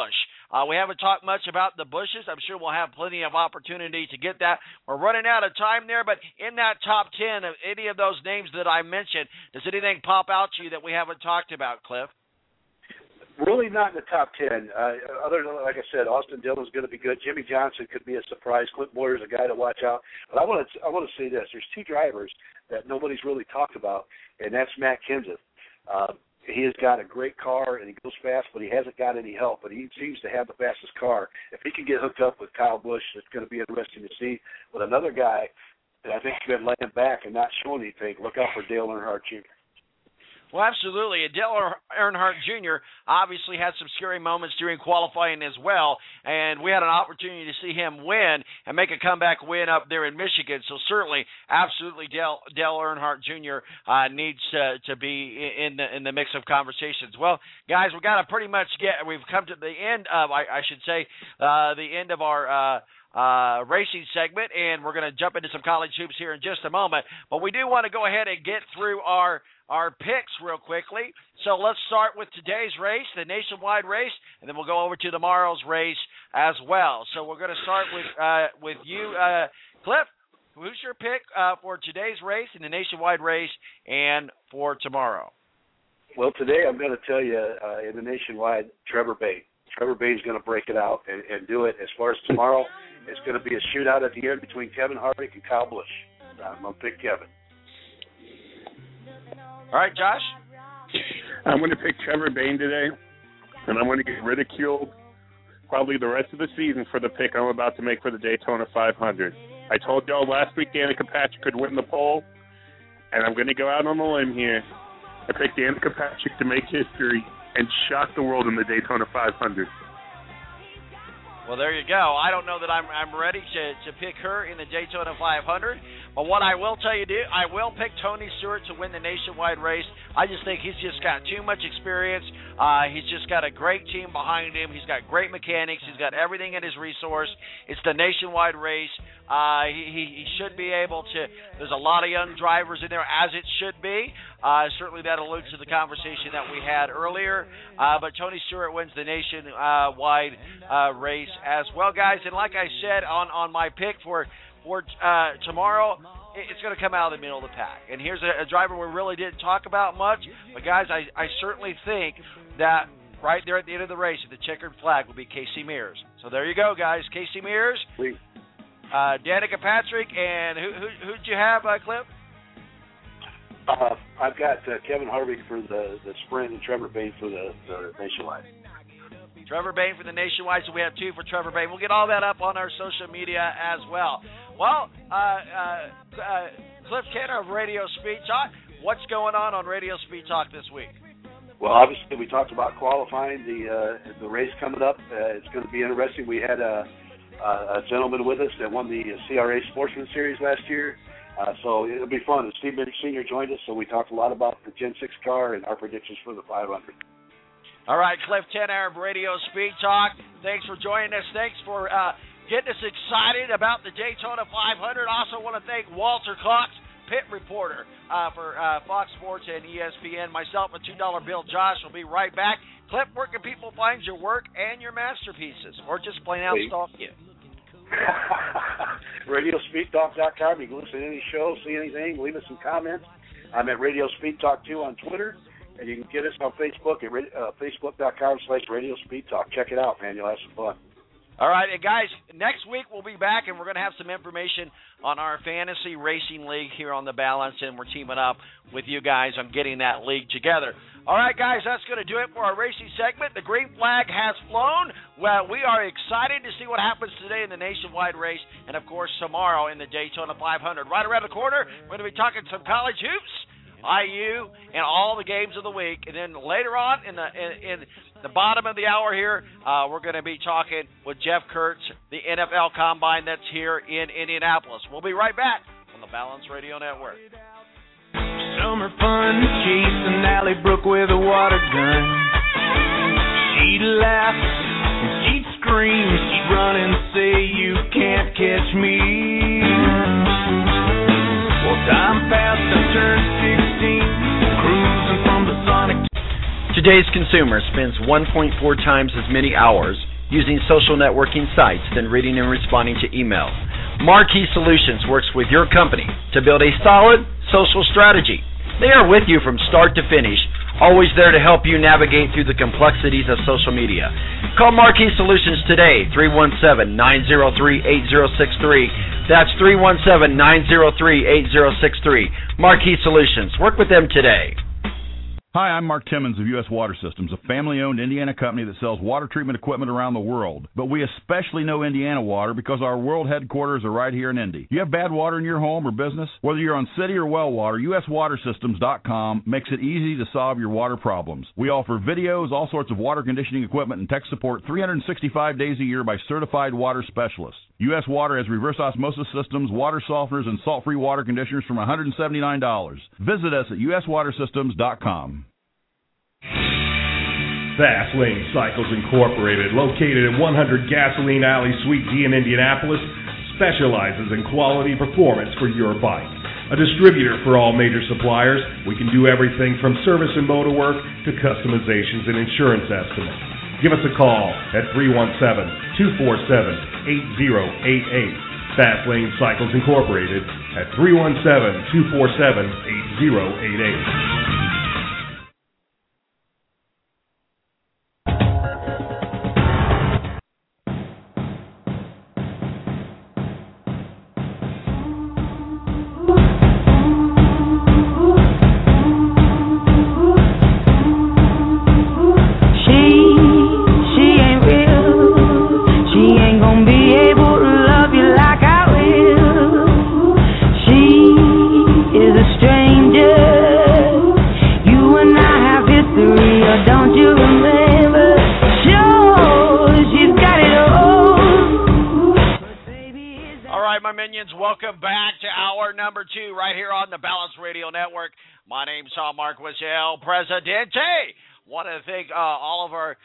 We haven't talked much about the Bushes. I'm sure we'll have plenty of opportunity to get that. We're running out of time there, but in that top 10 of any of those names that I mentioned, does anything pop out to you that we haven't talked about, Cliff? Really not in the top 10. Other than, like I said, Austin Dillon's going to be good. Jimmy Johnson could be a surprise. Clint Boyer's a guy to watch out. But I want to say this. There's two drivers that nobody's really talked about, and that's Matt Kenseth. He has got a great car, and he goes fast, but he hasn't got any help. But he seems to have the fastest car. If he can get hooked up with Kyle Busch, it's going to be interesting to see. But another guy that I think has been laying back and not showing anything, look out for Dale Earnhardt Jr. Well, absolutely. Dale Earnhardt Jr. obviously had some scary moments during qualifying as well, and we had an opportunity to see him win and make a comeback win up there in Michigan. So certainly, absolutely, Dale Earnhardt Jr. Needs to be in the mix of conversations. Well, guys, we've come to the end of, I should say, the end of our racing segment, and we're going to jump into some college hoops here in just a moment. But we do want to go ahead and get through our picks real quickly. So let's start with today's race, the nationwide race, and then we'll go over to tomorrow's race as well. So we're going to start with you, Cliff. Who's your pick for today's race and the nationwide race and for tomorrow? Well, today I'm going to tell you in the nationwide, Trevor Bayne. Trevor Bayne's going to break it out and do it. As far as tomorrow, it's going to be a shootout at the end between Kevin Harvick and Kyle Busch. I'm going to pick Kevin. All right, Josh? I'm going to pick Trevor Bayne today, and I'm going to get ridiculed probably the rest of the season for the pick I'm about to make for the Daytona 500. I told y'all last week Danica Patrick could win the pole, and I'm going to go out on a limb here. I picked Danica Patrick to make history and shock the world in the Daytona 500. Well, there you go. I don't know that I'm ready to pick her in the Daytona 500, but what I will tell you, I will pick Tony Stewart to win the nationwide race. I just think he's just got too much experience. He's just got a great team behind him. He's got great mechanics. He's got everything at his resource. It's the nationwide race. He should be able to. There's a lot of young drivers in there, as it should be. Certainly that alludes to the conversation that we had earlier. But Tony Stewart wins the nationwide race as well, guys. And like I said on my pick for tomorrow, it's going to come out of the middle of the pack. And here's a driver we really didn't talk about much. But, guys, I certainly think that right there at the end of the race, the checkered flag will be Casey Mears. So there you go, guys. Casey Mears, Danica Patrick, and who'd you have, Cliff? I've got Kevin Harvick for the sprint and Trevor Bayne for the nationwide. Trevor Bayne for the nationwide, so we have two for Trevor Bayne. We'll get all that up on our social media as well. Well, Cliff Kenner of Radio Speed Talk, what's going on Radio Speed Talk this week? Well, obviously we talked about qualifying, the race coming up. It's going to be interesting. We had a gentleman with us that won the CRA Sportsman Series last year. So it'll be fun. Steve Minnick Sr. joined us, so we talked a lot about the Gen 6 car and our predictions for the 500. All right, Cliff Kenner of Radio Speed Talk, thanks for joining us. Thanks for getting us excited about the Daytona 500. Also want to thank Walter Cox, pit reporter for Fox Sports and ESPN. Myself, a $2 bill. Josh will be right back. Cliff, where can people find your work and your masterpieces, or just plain out stalk you? RadioSpeedTalk.com. You can listen to any show, see anything, leave us some comments. I'm at Radio Speed Talk 2 on Twitter, and you can get us on Facebook at Facebook.com/RadioSpeedTalk. Check it out, man. You'll have some fun. All right, and guys, next week we'll be back, and we're going to have some information on our Fantasy Racing League here on The Balance, and we're teaming up with you guys on getting that league together. All right, guys, that's going to do it for our racing segment. The green flag has flown. Well, we are excited to see what happens today in the nationwide race, and, of course, tomorrow in the Daytona 500. Right around the corner, we're going to be talking some college hoops, IU, and all the games of the week. And then later on in the bottom of the hour here, we're going to be talking with Jeff Kurtz, the NFL Combine that's here in Indianapolis. We'll be right back on the Balance Radio Network. Summer fun, chasing Allie Brooke with a water gun. She'd laugh and she'd scream, she'd run and say, "You can't catch me." Well, time passed, I turned 16, cruising from the Sonic. Today's consumer spends 1.4 times as many hours using social networking sites than reading and responding to email. Marquee Solutions works with your company to build a solid social strategy. They are with you from start to finish, always there to help you navigate through the complexities of social media. Call Marquee Solutions today, 317-903-8063. That's 317-903-8063. Marquee Solutions. Work with them today. Hi, I'm Mark Timmons of U.S. Water Systems, a family-owned Indiana company that sells water treatment equipment around the world. But we especially know Indiana water because our world headquarters are right here in Indy. You have bad water in your home or business? Whether you're on city or well water, USWaterSystems.com makes it easy to solve your water problems. We offer videos, all sorts of water conditioning equipment, and tech support 365 days a year by certified water specialists. U.S. Water has reverse osmosis systems, water softeners, and salt-free water conditioners from $179. Visit us at USWaterSystems.com. Fast Lane Cycles Incorporated, located at 100 Gasoline Alley, Suite D in Indianapolis, specializes in quality performance for your bike. A distributor for all major suppliers, we can do everything from service and motor work to customizations and insurance estimates. Give us a call at 317-247-8088. Fast Lane Cycles Incorporated at 317-247-8088. Welcome back to hour number 2 right here on the Balance Radio Network. My name's Tom Marquis, El Presidente. Want to thank all of our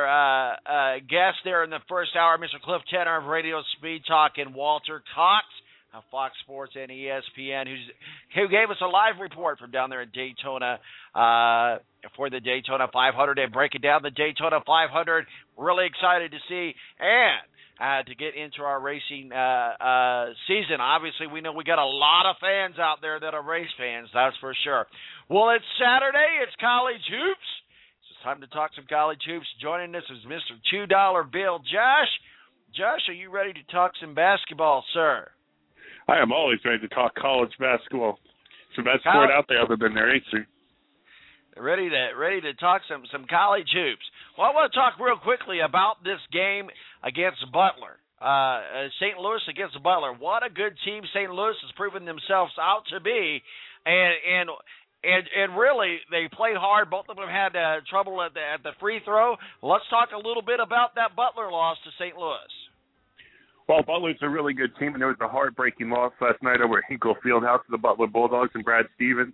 guests there in the first hour, Mr. Cliff Tenner of Radio Speed Talk and Walter Cox of Fox Sports and ESPN, who gave us a live report from down there in Daytona for the Daytona 500 and breaking down the Daytona 500. Really excited to see and to get into our racing season. Obviously, we know we got a lot of fans out there that are race fans, that's for sure. Well, it's Saturday. It's college hoops. It's time to talk some college hoops. Joining us is Mr. $2 Bill Josh. Josh, are you ready to talk some basketball, sir? I am always ready to talk college basketball. It's the best sport out there other than the racing. Ready to talk some college hoops. Well, I want to talk real quickly about this game against Butler. St. Louis against Butler. What a good team St. Louis has proven themselves out to be, and really they played hard. Both of them had trouble at the free throw. Let's talk a little bit about that Butler loss to St. Louis. Well, Butler's a really good team, and there was a heartbreaking loss last night over at Hinkle Fieldhouse to the Butler Bulldogs and Brad Stevens.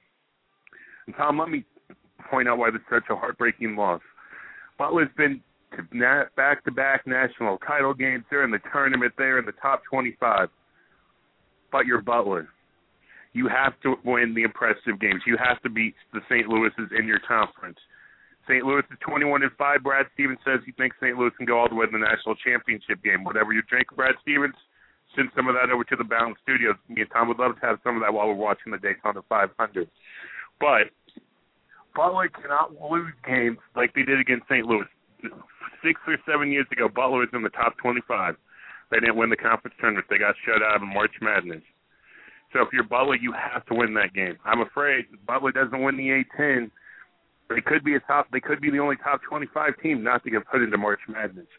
And Tom, let me point out why this is such a heartbreaking loss. Butler's been to back-to-back national title games. They're in the tournament. They're in the top 25. But you're Butler. You have to win the impressive games. You have to beat the St. Louis's in your conference. St. Louis is 21-5. Brad Stevens says he thinks St. Louis can go all the way to the national championship game. Whatever you drink, Brad Stevens, send some of that over to the Balance Studios. Me and Tom would love to have some of that while we're watching the Daytona 500. But Butler cannot lose games like they did against St. Louis. 6 or 7 years ago, Butler was in the top 25. They didn't win the conference tournament. They got shut out in March Madness. So if you're Butler, you have to win that game. I'm afraid if Butler doesn't win the A-10, they could be the only top 25 team not to get put into March Madness.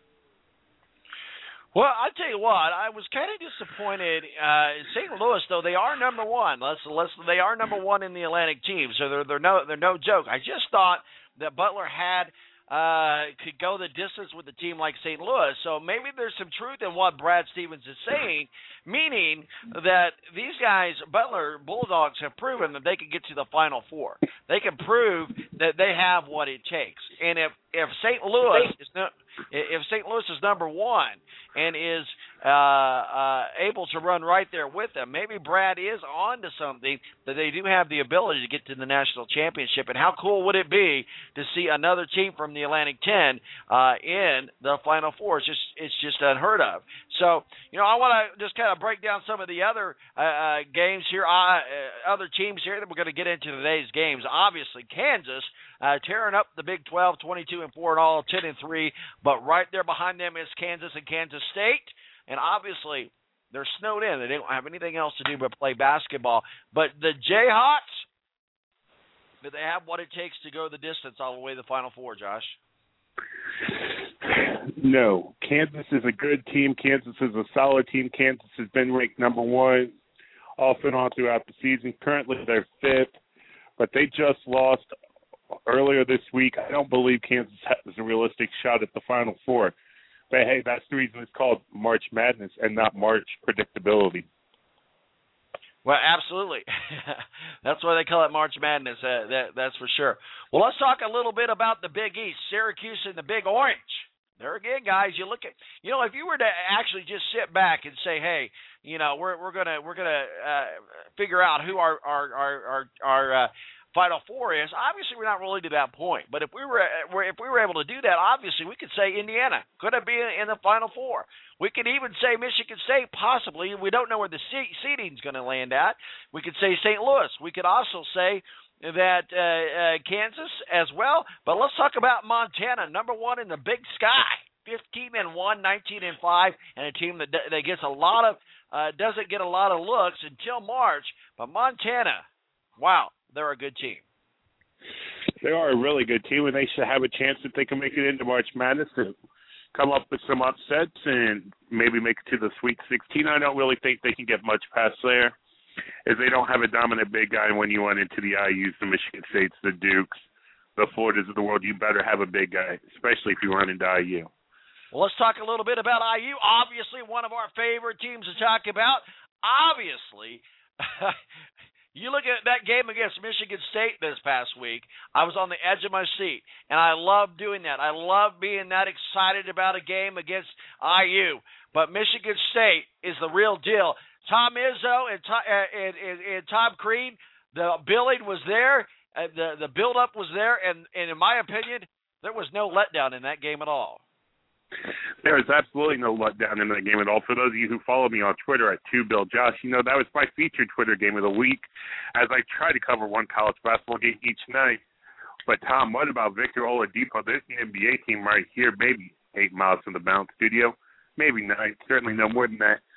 Well, I tell you what, I was kind of disappointed. St. Louis, though, they are number one. They are number one in the Atlantic team, so they're no joke. I just thought that Butler could go the distance with a team like St. Louis. So maybe there's some truth in what Brad Stevens is saying, meaning that these guys, Butler Bulldogs, have proven that they can get to the Final Four. They can prove that they have what it takes. And if St. Louis is number one and is able to run right there with them. Maybe Brad is on to something, that they do have the ability to get to the national championship. And how cool would it be to see another team from the Atlantic 10 in the Final Four? It's just unheard of. So, I want to just kind of break down some of the other games here, other teams here that we're going to get into today's games. Obviously, Kansas tearing up the Big 12, 22-4 and all, 10-3. But right there behind them is Kansas and Kansas State. And obviously, they're snowed in. They don't have anything else to do but play basketball. But the Jayhawks, do they have what it takes to go the distance all the way to the Final Four, Josh? No. Kansas is a good team. Kansas is a solid team. Kansas has been ranked number 1 off and on throughout the season. Currently, they're 5th, but they just lost earlier this week. I don't believe Kansas has a realistic shot at the Final Four. But, hey, that's the reason it's called March Madness and not March Predictability. Well, absolutely. That's why they call it March Madness, that's for sure. Well, let's talk a little bit about the Big East, Syracuse and the Big Orange. There again, guys, you look at, if you were to actually just sit back and say, hey, we're gonna figure out who our Final Four is. Obviously, we're not really to that point. But if we were able to do that, obviously we could say Indiana could have been in the Final Four. We could even say Michigan State possibly. We don't know where the seeding is going to land at. We could say St. Louis. We could also say that Kansas as well. But let's talk about Montana, number 1 in the Big Sky, 15-1, 19-5, and a team that gets a lot of doesn't get a lot of looks until March. But Montana, wow. They're a good team. They are a really good team, and they should have a chance if they can make it into March Madness to come up with some upsets and maybe make it to the Sweet 16. I don't really think they can get much past there, as they don't have a dominant big guy. When you went into the IUs, the Michigan States, the Dukes, the Floridas of the world, you better have a big guy, especially if you run into IU. Well, let's talk a little bit about IU. Obviously, one of our favorite teams to talk about. Obviously, you look at that game against Michigan State this past week, I was on the edge of my seat, and I love doing that. I love being that excited about a game against IU. But Michigan State is the real deal. Tom Izzo and Tom Crean, the building was there, the build-up was there, and in my opinion, there was no letdown in that game at all. There is absolutely no letdown in that game at all. For those of you who follow me on Twitter at 2BillJosh, that was my featured Twitter game of the week, as I try to cover one college basketball game each night. But, Tom, what about Victor Oladipo? There's an NBA team right here, maybe 8 miles from the Bounce studio. Maybe 9, certainly no more than that.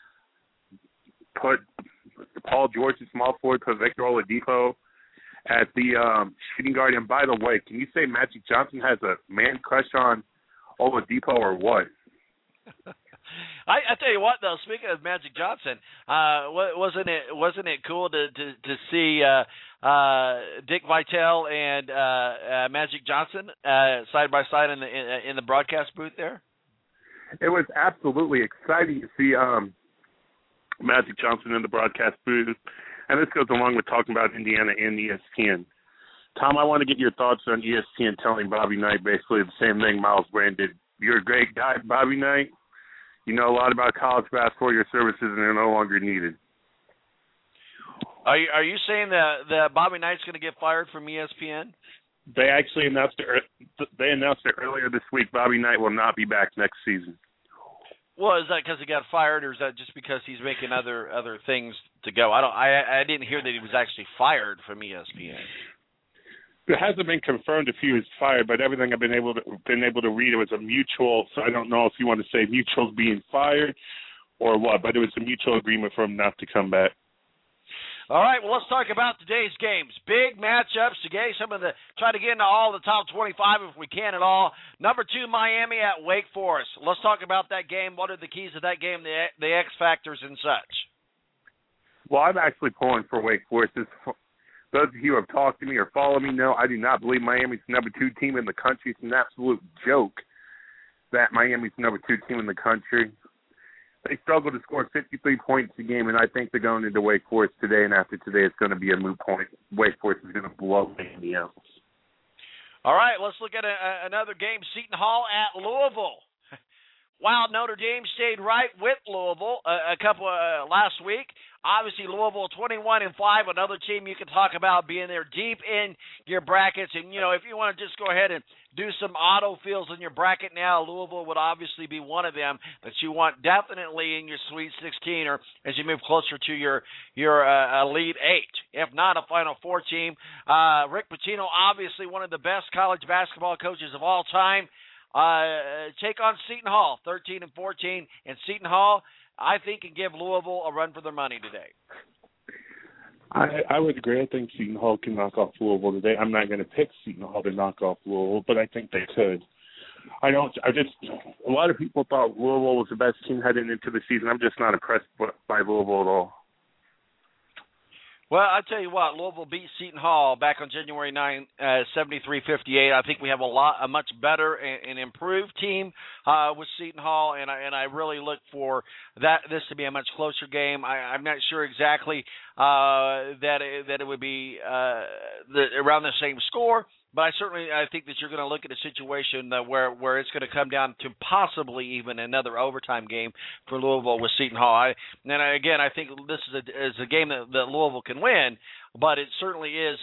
Put Paul George, the small forward, put Victor Oladipo at the shooting guard. And, by the way, can you say Magic Johnson has a man crush on Oladipo or what? I tell you what, though, speaking of Magic Johnson, wasn't it cool to see Dick Vitale and Magic Johnson side by side in the broadcast booth there? It was absolutely exciting to see Magic Johnson in the broadcast booth, and this goes along with talking about Indiana and ESPN. Tom, I want to get your thoughts on ESPN telling Bobby Knight basically the same thing Miles Brand did. You're a great guy, Bobby Knight. You know a lot about college basketball. Your services are no longer needed. Are you saying that Bobby Knight's going to get fired from ESPN? They actually announced it earlier this week. Bobby Knight will not be back next season. Well, is that because he got fired, or is that just because he's making other things to go? I didn't hear that he was actually fired from ESPN. It hasn't been confirmed if he was fired, but everything I've been able to read, it was a mutual. So I don't know if you want to say mutual being fired or what, but it was a mutual agreement for him not to come back. All right, well, let's talk about today's games. Big matchups today. Try to get into all the top 25 if we can at all. Number 2, Miami at Wake Forest. Let's talk about that game. What are the keys to that game, the X factors and such? Well, I'm actually pulling for Wake Forest. Those of you who have talked to me or follow me know I do not believe Miami's the number 2 team in the country. It's an absolute joke that Miami's the number 2 team in the country. They struggle to score 53 points a game, and I think they're going into Wake Forest today, and after today it's going to be a moot point. Wake Forest is going to blow Miami out. All right, let's look at another game. Seton Hall at Louisville. while Notre Dame stayed right with Louisville a couple last week. Obviously, Louisville 21-5, another team you can talk about being there deep in your brackets. And, if you want to just go ahead and do some auto fills in your bracket now, Louisville would obviously be one of them that you want definitely in your Sweet 16 or as you move closer to your Elite 8, if not a Final Four team. Rick Pitino, obviously one of the best college basketball coaches of all time. Take on Seton Hall, 13-14, and Seton Hall, I think, can give Louisville a run for their money today. I would agree. I think Seton Hall can knock off Louisville today. I'm not going to pick Seton Hall to knock off Louisville, but I think they could. A lot of people thought Louisville was the best team heading into the season. I'm just not impressed by Louisville at all. Well, I tell you what, Louisville beat Seton Hall back on January 9, 73-58. I think we have a much better and improved team with Seton Hall, and I really look for this to be a much closer game. I'm not sure exactly that it would be around the same score, but I think that you're going to look at a situation where it's going to come down to possibly even another overtime game for Louisville with Seton Hall. I think this is a game that Louisville can win, but it certainly is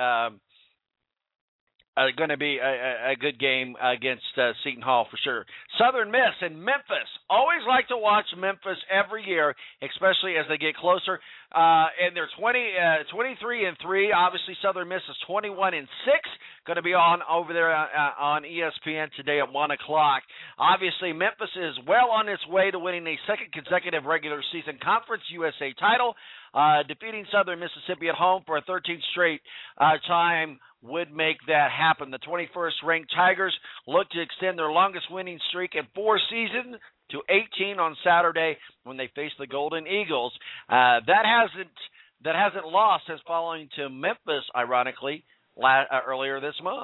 going to be a good game against Seton Hall for sure. Southern Miss and Memphis. Always like to watch Memphis every year, especially as they get closer. And they're 23-3. Obviously, Southern Miss is 21-6. Going to be on over there on ESPN today at 1 o'clock. Obviously, Memphis is well on its way to winning a second consecutive regular season Conference USA title. Defeating Southern Mississippi at home for a 13th straight time would make that happen. The 21st ranked Tigers look to extend their longest winning streak in 4 seasons to 18 on Saturday when they face the Golden Eagles. That hasn't lost since falling to Memphis, ironically, earlier this month.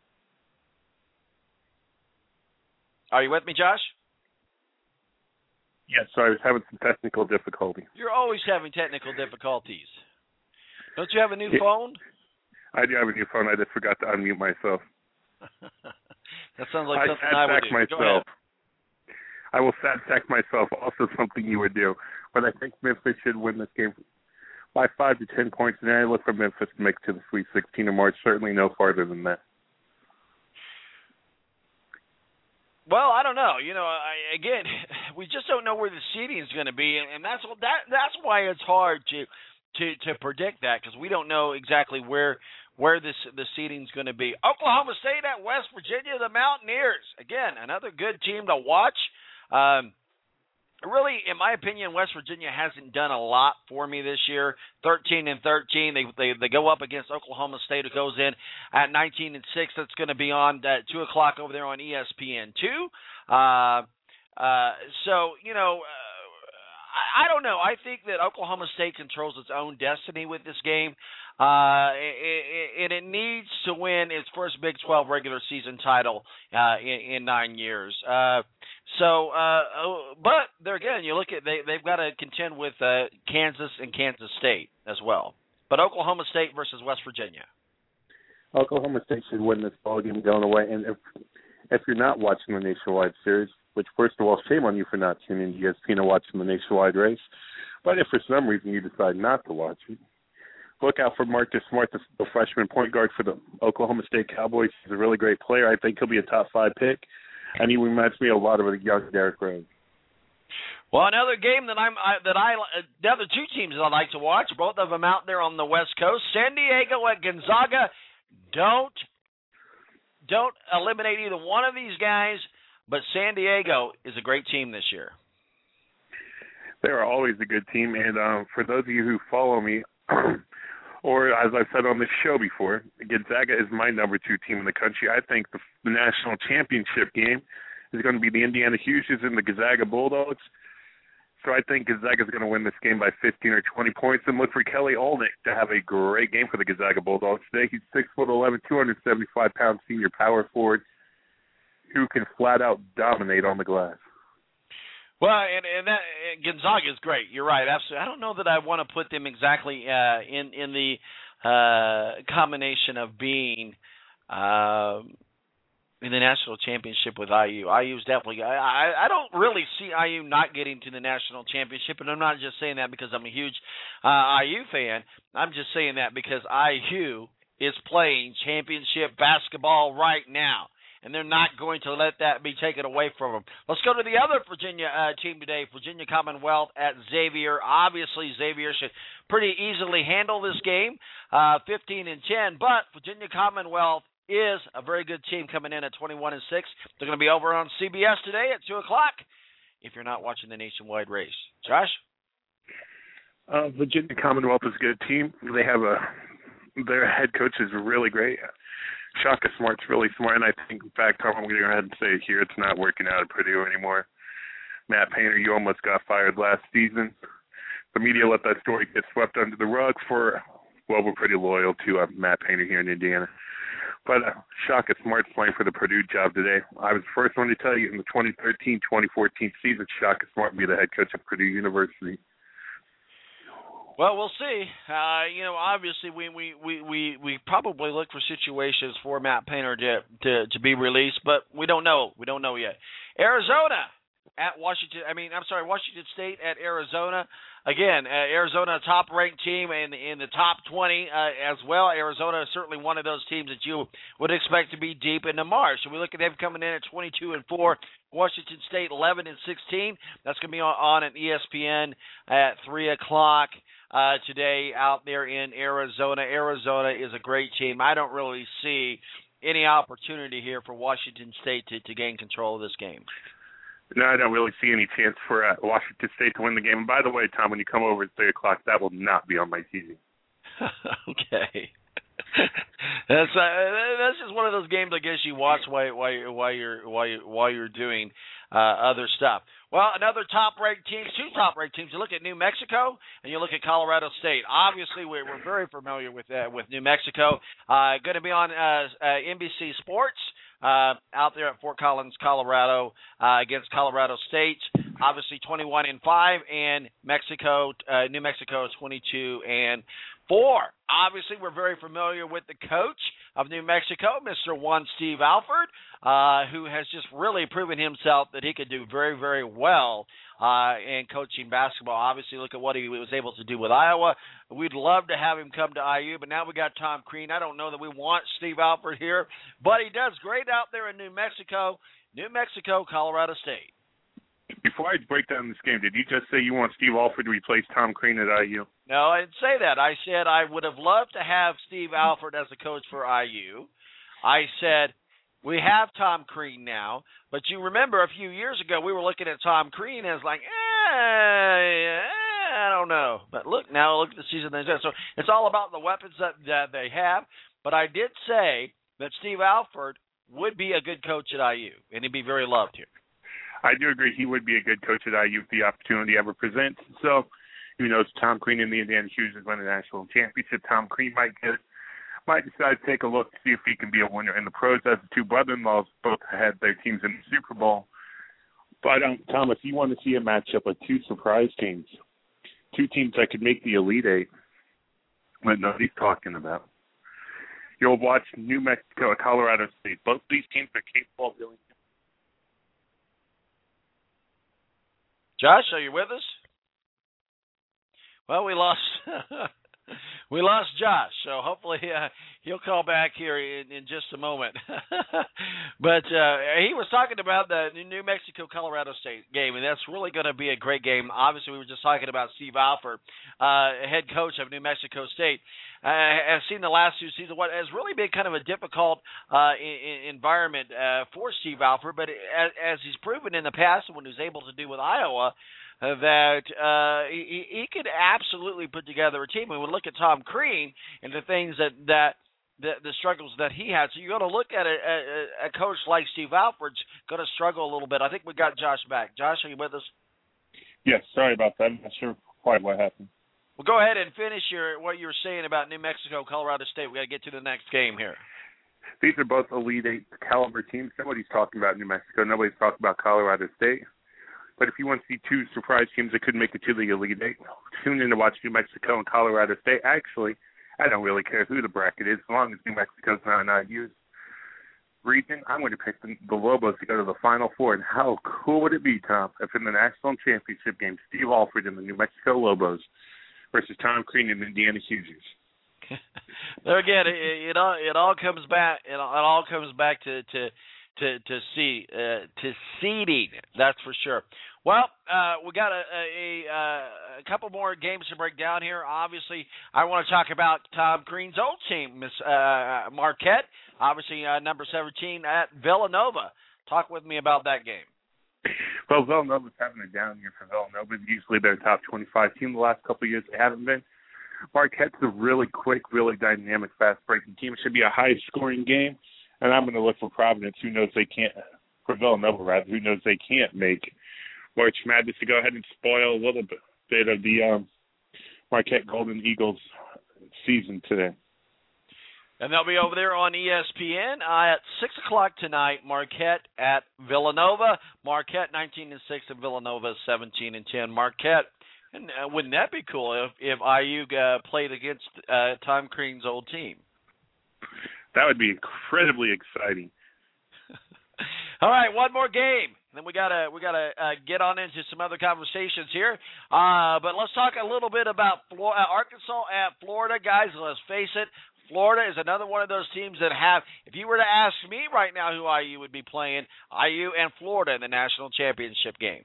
Are you with me, Josh? Yes, sorry, I was having some technical difficulty. You're always having technical difficulties. Don't you have a new phone? I do have a new phone. I just forgot to unmute myself. That sounds like something I would do. Myself. Go ahead. I will sack myself. Also something you would do. But I think Memphis should win this game by 5 to 10 points. And I look for Memphis to make it to the Sweet 16 in March. Certainly no farther than that. Well, I don't know. Again, we just don't know where the seeding is going to be, and that's why it's hard to predict that, because we don't know exactly where the seeding is going to be. Oklahoma State at West Virginia, the Mountaineers. Again, another good team to watch. Really, in my opinion, West Virginia hasn't done a lot for me this year. 13-13, they go up against Oklahoma State, who goes in at 19-6. That's going to be on at 2 o'clock over there on ESPN2. I don't know. I think that Oklahoma State controls its own destiny with this game, and it needs to win its first Big 12 regular season title in 9 years. But there again, you look at they've got to contend with Kansas and Kansas State as well. But Oklahoma State versus West Virginia. Oklahoma State should win this ball game going away. And if you're not watching the Nationwide Series, which first of all, shame on you for not tuning in ESPN and watching the Nationwide race. But if for some reason you decide not to watch it, look out for Marcus Smart, the freshman point guard for the Oklahoma State Cowboys. He's a really great player. I think he'll be a top 5 pick. And he reminds me a lot of a young Derrick Rose. Well, another game the other two teams that I like to watch, both of them out there on the West Coast. San Diego at Gonzaga. Don't eliminate either one of these guys, but San Diego is a great team this year. They are always a good team, and for those of you who follow me, or as I've said on this show before, Gonzaga is my number 2 team in the country. I think the national championship game is going to be the Indiana Hoosiers and the Gonzaga Bulldogs. So I think Gonzaga is going to win this game by 15 or 20 points, and look for Kelly Olynyk to have a great game for the Gonzaga Bulldogs today. He's 6'11", 275-pound senior power forward who can flat out dominate on the glass. Well, and Gonzaga is great. You're right, absolutely. I don't know that I want to put them exactly in the combination of being in the national championship with IU. IU's definitely. I don't really see IU not getting to the national championship, and I'm not just saying that because I'm a huge IU fan. I'm just saying that because IU is playing championship basketball right now, and they're not going to let that be taken away from them. Let's go to the other Virginia team today, Virginia Commonwealth at Xavier. Obviously, Xavier should pretty easily handle this game, 15-10, but Virginia Commonwealth is a very good team coming in at 21-6. They're going to be over on CBS today at 2 o'clock if you're not watching the nationwide race. Josh? Virginia Commonwealth is a good team. They have their head coach is really great. Shaka Smart's really smart, and I think, in fact, Tom, I'm going to go ahead and say it here, it's not working out at Purdue anymore. Matt Painter, you almost got fired last season. The media let that story get swept under the rug we're pretty loyal to Matt Painter here in Indiana. But Shaka Smart's playing for the Purdue job today. I was the first one to tell you in the 2013-2014 season, Shaka Smart would be the head coach of Purdue University. Well, we'll see. Obviously, we probably look for situations for Matt Painter to be released, but we don't know. We don't know yet. Washington State at Arizona. Again, Arizona, a top-ranked team in the top 20 as well. Arizona is certainly one of those teams that you would expect to be deep into March. So we look at them coming in at 22-4. Washington State 11-16. That's going to be on at ESPN at 3 o'clock today out there in Arizona. Arizona is a great team. I don't really see any opportunity here for Washington State to gain control of this game. No, I don't really see any chance for Washington State to win the game. And by the way, Tom, when you come over at 3 o'clock, that will not be on my TV. Okay. That's just one of those games I guess you watch while you're doing other stuff. Well, another top-ranked team, two top-ranked teams. You look at New Mexico and you look at Colorado State. Obviously, we're very familiar with New Mexico. Going to be on NBC Sports. Out there at Fort Collins, Colorado, against Colorado State. Obviously 21-5, and New Mexico 22-4. Obviously, we're very familiar with the coach of New Mexico, Mr. Steve Alford, who has just really proven himself that he could do very, very well in coaching basketball. Obviously, look at what he was able to do with Iowa. We'd love to have him come to IU, but now we got Tom Crean. I don't know that we want Steve Alford here, but he does great out there in New Mexico, Colorado State. Before I break down this game, did you just say you want Steve Alford to replace Tom Crean at IU? No, I didn't say that. I said I would have loved to have Steve Alford as a coach for IU. I said we have Tom Crean now, but you remember a few years ago we were looking at Tom Crean as like, I don't know. But look at the season they did. So it's all about the weapons that they have. But I did say that Steve Alford would be a good coach at IU, and he'd be very loved here. I do agree he would be a good coach at IU if the opportunity ever presents. So, Tom Crean and the Indiana Hoosiers win a national championship. Tom Crean might decide to take a look to see if he can be a winner in the pros, as the two brother-in-laws both had their teams in the Super Bowl. But, Thomas, you want to see a matchup of two surprise teams, two teams that could make the Elite Eight, but nobody's talking about. You'll watch New Mexico and Colorado State. Both these teams are capable of doing. Josh, are you with us? Well, we lost Josh, so hopefully he'll call back here in just a moment. But he was talking about the New Mexico-Colorado State game, and that's really going to be a great game. Obviously, we were just talking about Steve Alford, head coach of New Mexico State. I've seen the last two seasons what has really been kind of a difficult environment for Steve Alford, but as he's proven in the past when he was able to do with Iowa, that he could absolutely put together a team. And we look at Tom Crean and the things that the struggles that he had. So you're going to look at a coach like Steve Alford's going to struggle a little bit. I think we got Josh back. Josh, are you with us? Yes, sorry about that. I'm not sure quite what happened. Well, go ahead and finish what you were saying about New Mexico, Colorado State. We got to get to the next game here. These are both Elite Eight caliber teams. Nobody's talking about New Mexico. Nobody's talking about Colorado State. But if you want to see two surprise teams that could make it to the Elite Eight, tune in to watch New Mexico and Colorado State. Actually, I don't really care who the bracket is, as long as New Mexico's not IU's. region, I'm going to pick the Lobos to go to the Final Four. And how cool would it be, Tom, if in the national championship game, Steve Alford and the New Mexico Lobos versus Tom Crean and Indiana Hoosiers? There again, it all comes back. It all comes back to seeding. That's for sure. Well, we got a couple more games to break down here. Obviously, I want to talk about Tom Crean's old team, Miss Marquette. Obviously, number 17 at Villanova. Talk with me about that game. Well, Villanova's having a down year for Villanova. Usually they're a top 25 team. The last couple of years they haven't been. Marquette's a really quick, really dynamic, fast-breaking team. It should be a high-scoring game, and I'm going to look for Providence, who knows they can't, for Villanova, rather, who knows they can't make March Madness, to go ahead and spoil a little bit of the Marquette Golden Eagles season today. And they'll be over there on ESPN at 6 o'clock tonight. Marquette at Villanova. Marquette 19-6 and Villanova 17-10. Marquette, and wouldn't that be cool if IU played against Tom Crean's old team? That would be incredibly exciting. All right, one more game. Then we gotta get on into some other conversations here. But let's talk a little bit about Arkansas at Florida, guys. Let's face it, Florida is another one of those teams that have. If you were to ask me right now who IU would be playing, IU and Florida in the national championship game.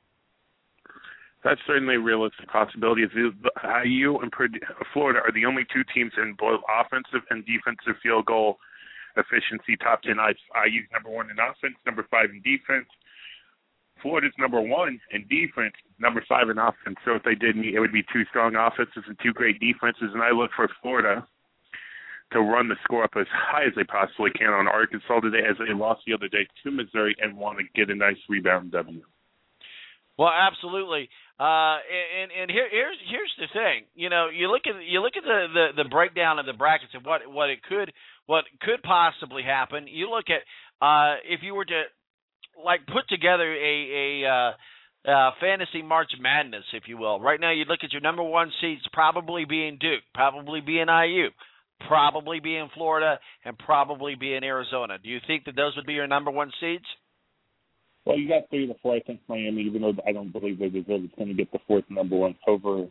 That's certainly a realistic possibility. IU and Florida are the only two teams in both offensive and defensive field goal efficiency, top 10. IU's number 1 in offense, number 5 in defense. Florida's number 1 in defense, number 5 in offense. So if they did meet, it would be two strong offenses and two great defenses. And I look for Florida to run the score up as high as they possibly can on Arkansas today, as they lost the other day to Missouri and want to get a nice rebound W. Well, absolutely. And here's the thing. You know, you look at the breakdown of the brackets and what could possibly happen. You look at if you were to put together a fantasy March Madness, if you will. Right now, you look at your number 1 seeds probably being Duke, probably being IU, probably being Florida, and probably being Arizona. Do you think that those would be your number 1 seeds? Well, you got 3 to 4. I think Miami, even though I don't believe they deserve it, is going to get the 4th number 1 over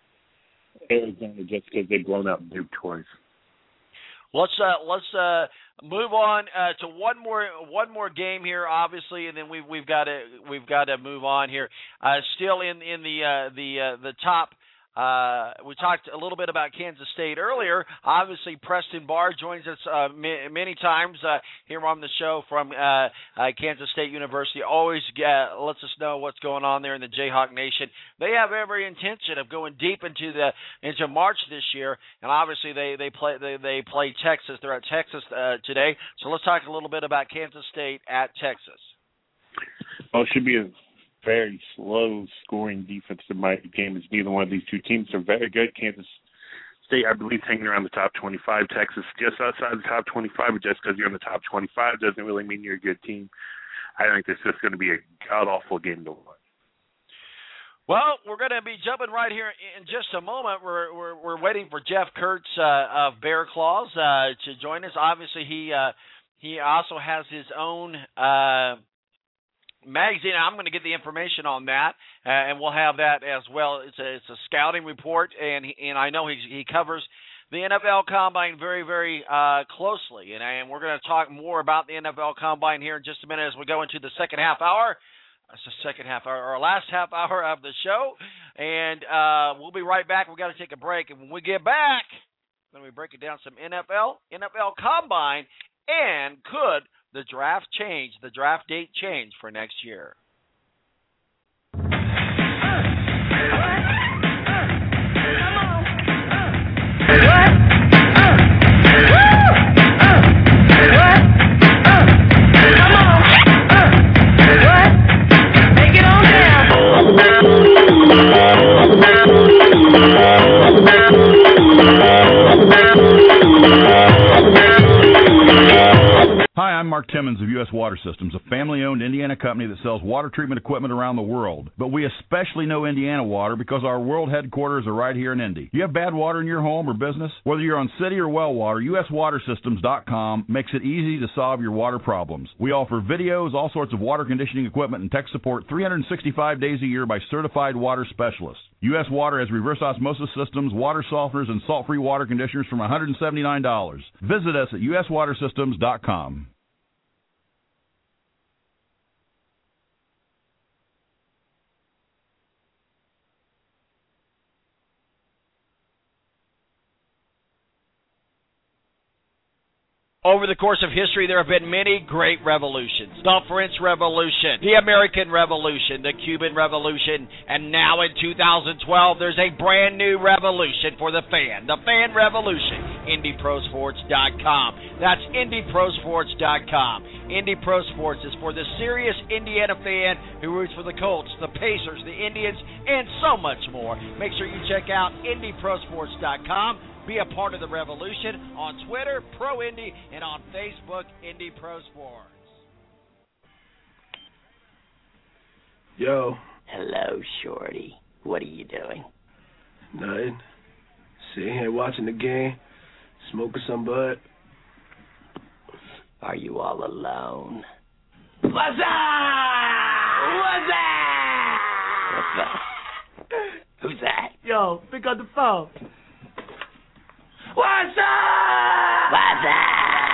Arizona just because they've blown out Duke twice. Let's move on to one more game here, obviously, and then we've got to move on here. Still in the top. We talked a little bit about Kansas State earlier. Obviously, Preston Barr joins us many times here on the show from Kansas State University. Always lets us know what's going on there in the Jayhawk Nation. They have every intention of going deep into March this year, and obviously they play Texas. They're at Texas today. So let's talk a little bit about Kansas State at Texas. Well, it should be a very slow-scoring defensive game, as neither one of these two teams are very good. Kansas State, I believe, hanging around the top 25. Texas just outside the top 25, but just because you're in the top 25 doesn't really mean you're a good team. I think this is going to be a god-awful game to watch. Well, we're going to be jumping right here in just a moment. We're waiting for Jeff Kurtz of Bear Claws to join us. Obviously, he also has his own magazine. I'm going to get the information on that, and we'll have that as well. It's a scouting report, and I know he covers the NFL Combine very, very closely, and we're going to talk more about the NFL Combine here in just a minute as we go into the second half hour. That's the second half hour, or last half hour of the show, and we'll be right back. We've got to take a break, and when we get back, then we break it down some NFL Combine, and could the draft date change for next year? Take it on down. Hi, I'm Mark Timmons of U.S. Water Water Systems, a family-owned Indiana company that sells water treatment equipment around the world. But we especially know Indiana water because our world headquarters are right here in Indy. You have bad water in your home or business? Whether you're on city or well water, USWaterSystems.com makes it easy to solve your water problems. We offer videos, all sorts of water conditioning equipment, and tech support 365 days a year by certified water specialists. U.S. Water has reverse osmosis systems, water softeners, and salt-free water conditioners from $179. Visit us at uswatersystems.com. Over the course of history, there have been many great revolutions. The French Revolution, the American Revolution, the Cuban Revolution, and now in 2012, there's a brand new revolution for the fan revolution. IndyProSports.com. That's IndyProSports.com. Indy Pro Sports is for the serious Indiana fan who roots for the Colts, the Pacers, the Indians, and so much more. Make sure you check out IndyProSports.com. Be a part of the revolution on Twitter, Pro Indy, and on Facebook, Indy Pro Sports. Yo. Hello, Shorty. What are you doing? Nothing. Sitting here watching the game, smoking some bud. Are you all alone? What's up? What's up? Who's that? Yo, pick up the phone. What's up? What's up?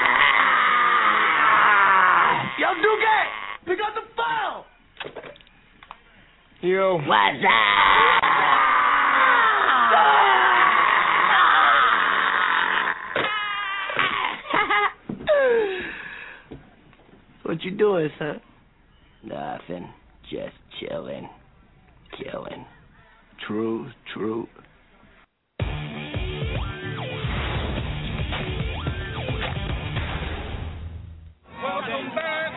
Yo, Duque, pick up the phone. Yo. What's up? What you doing, son? Nothing. Just chilling. Killing. True. Welcome back.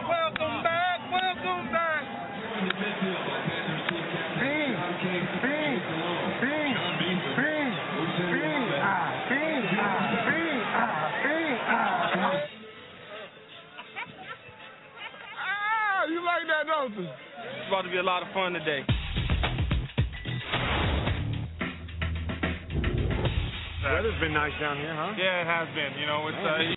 You like that, don't you? It's about to be a lot of fun today. Weather's been nice down here, huh? Yeah, it has been. You know, it's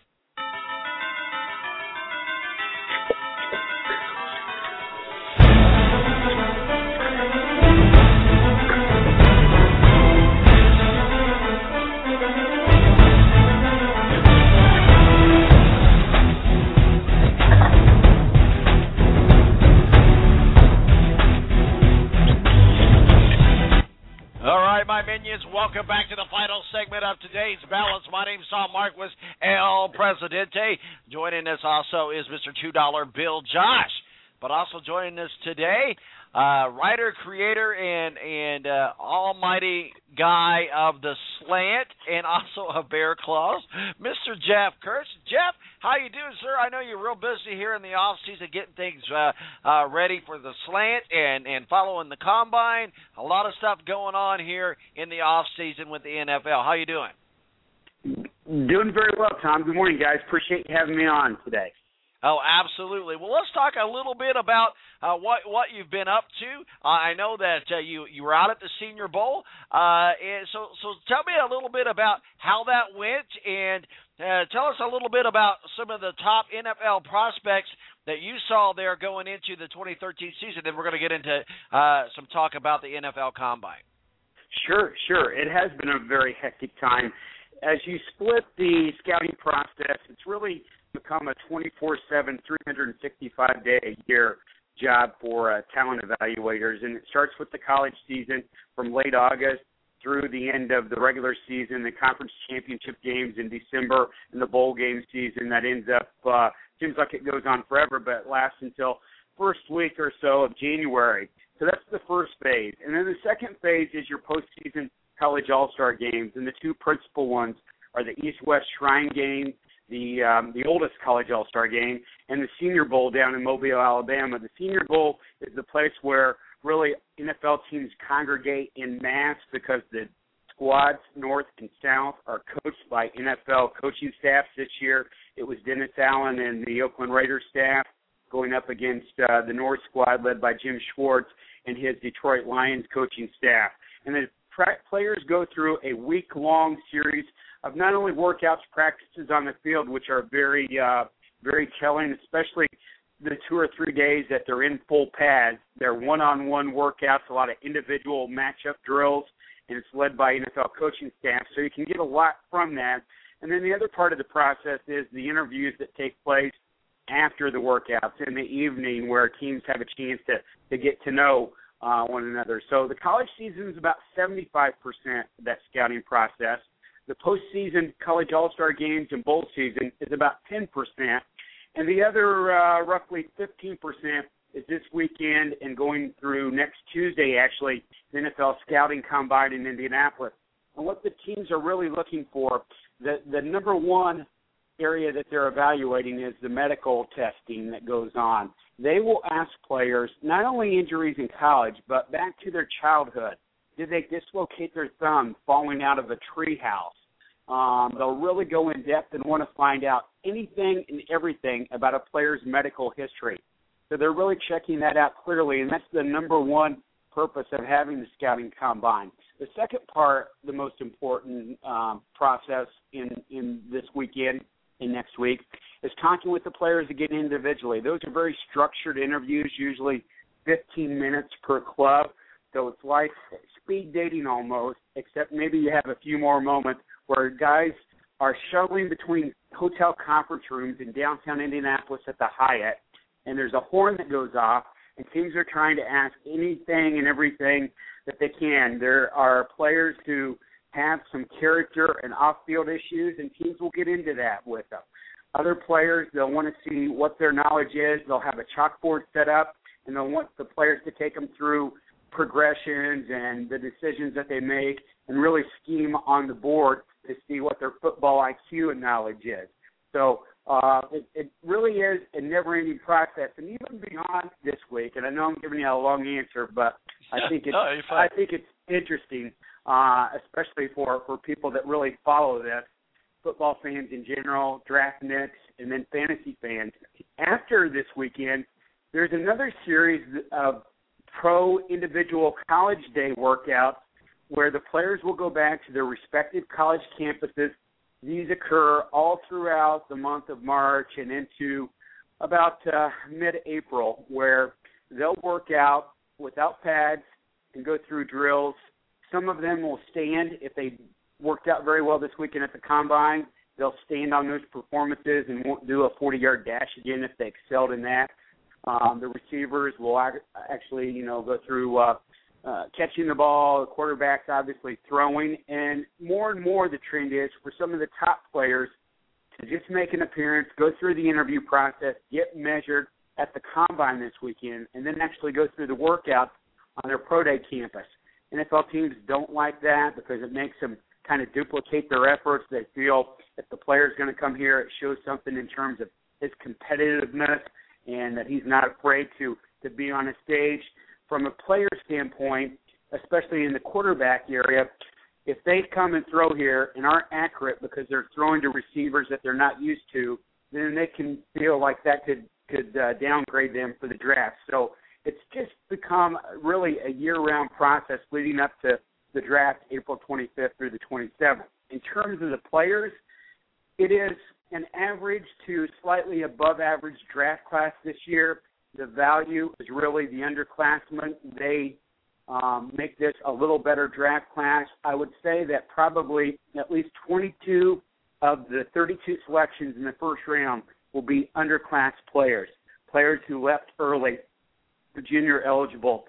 Welcome back to the final segment of today's Balance. My name's Tom Marquis, El Presidente. Joining us also is Mr. $2 Bill Josh. But also joining us today, writer, creator, and almighty guy of the slant, and also of Bear Claws, Mr. Jeff Kurtz. Jeff, how you doing, sir? I know you're real busy here in the off season getting things ready for the slant and following the combine. A lot of stuff going on here in the off season with the NFL. How you doing? Doing very well, Tom. Good morning, guys. Appreciate you having me on today. Oh, absolutely. Well, let's talk a little bit about what you've been up to. I know that you were out at the Senior Bowl, and so tell me a little bit about how that went, and tell us a little bit about some of the top NFL prospects that you saw there going into the 2013 season. Then we're going to get into some talk about the NFL Combine. Sure. It has been a very hectic time. As you split the scouting process, it's really become a 24/7, 365-day-a-year job for talent evaluators, and it starts with the college season from late August through the end of the regular season, the conference championship games in December, and the bowl game season that ends up, seems like it goes on forever, but lasts until first week or so of January. So that's the first phase. And then the second phase is your postseason college all-star games, and the two principal ones are the East-West Shrine Game, the oldest college all-star game, and the Senior Bowl down in Mobile, Alabama. The Senior Bowl is the place where really NFL teams congregate in mass because the squads north and south are coached by NFL coaching staffs this year. It was Dennis Allen and the Oakland Raiders staff. going up against the North squad led by Jim Schwartz and his Detroit Lions coaching staff. And the players go through a week-long series of not only workouts, practices on the field, which are very, very telling, especially the 2 or 3 days that they're in full pads. They're one-on-one workouts, a lot of individual matchup drills, and it's led by NFL coaching staff. So you can get a lot from that. And then the other part of the process is the interviews that take place after the workouts in the evening, where teams have a chance to get to know one another. So the college season is about 75% of that scouting process. The postseason college all-star games and bowl season is about 10%. And the other roughly 15% is this weekend and going through next Tuesday, actually, the NFL Scouting Combine in Indianapolis. And what the teams are really looking for, the number one area that they're evaluating is the medical testing that goes on. They will ask players not only injuries in college, but back to their childhood. Did they dislocate their thumb falling out of a treehouse? They'll really go in depth and want to find out anything and everything about a player's medical history. So they're really checking that out clearly, and that's the number one purpose of having the scouting combine. The second part, the most important process in this weekend and next week, is talking with the players again individually. Those are very structured interviews, usually 15 minutes per club. So it's like speed dating almost, except maybe you have a few more moments where guys are shuttling between hotel conference rooms in downtown Indianapolis at the Hyatt, and there's a horn that goes off, and teams are trying to ask anything and everything that they can. There are players who have some character and off-field issues, and teams will get into that with them. Other players, they'll want to see what their knowledge is. They'll have a chalkboard set up, and they'll want the players to take them through progressions and the decisions that they make and really scheme on the board to see what their football IQ and knowledge is. So it really is a never-ending process. And even beyond this week, and I know I'm giving you a long answer, but I think it's interesting, especially for people that really follow this, football fans in general, draft nits, and then fantasy fans. After this weekend, there's another series of pro individual college day workouts where the players will go back to their respective college campuses. These occur all throughout the month of March and into about mid-April, where they'll work out without pads and go through drills. Some of them will stand. If they worked out very well this weekend at the Combine, they'll stand on those performances and won't do a 40-yard dash again if they excelled in that. The receivers will actually, go through catching the ball, the quarterbacks obviously throwing, and more the trend is for some of the top players to just make an appearance, go through the interview process, get measured at the Combine this weekend, and then actually go through the workouts on their pro day campus. NFL teams don't like that because it makes them kind of duplicate their efforts. They feel if the player's going to come here, it shows something in terms of his competitiveness and that he's not afraid to be on a stage. From a player standpoint, especially in the quarterback area, if they come and throw here and aren't accurate because they're throwing to receivers that they're not used to, then they can feel like that could downgrade them for the draft. So it's just become really a year-round process leading up to the draft April 25th through the 27th. In terms of the players, it is an average to slightly above average draft class this year. The value is really the underclassmen. They make this a little better draft class. I would say that probably at least 22 of the 32 selections in the first round will be underclass players who left early, junior eligible,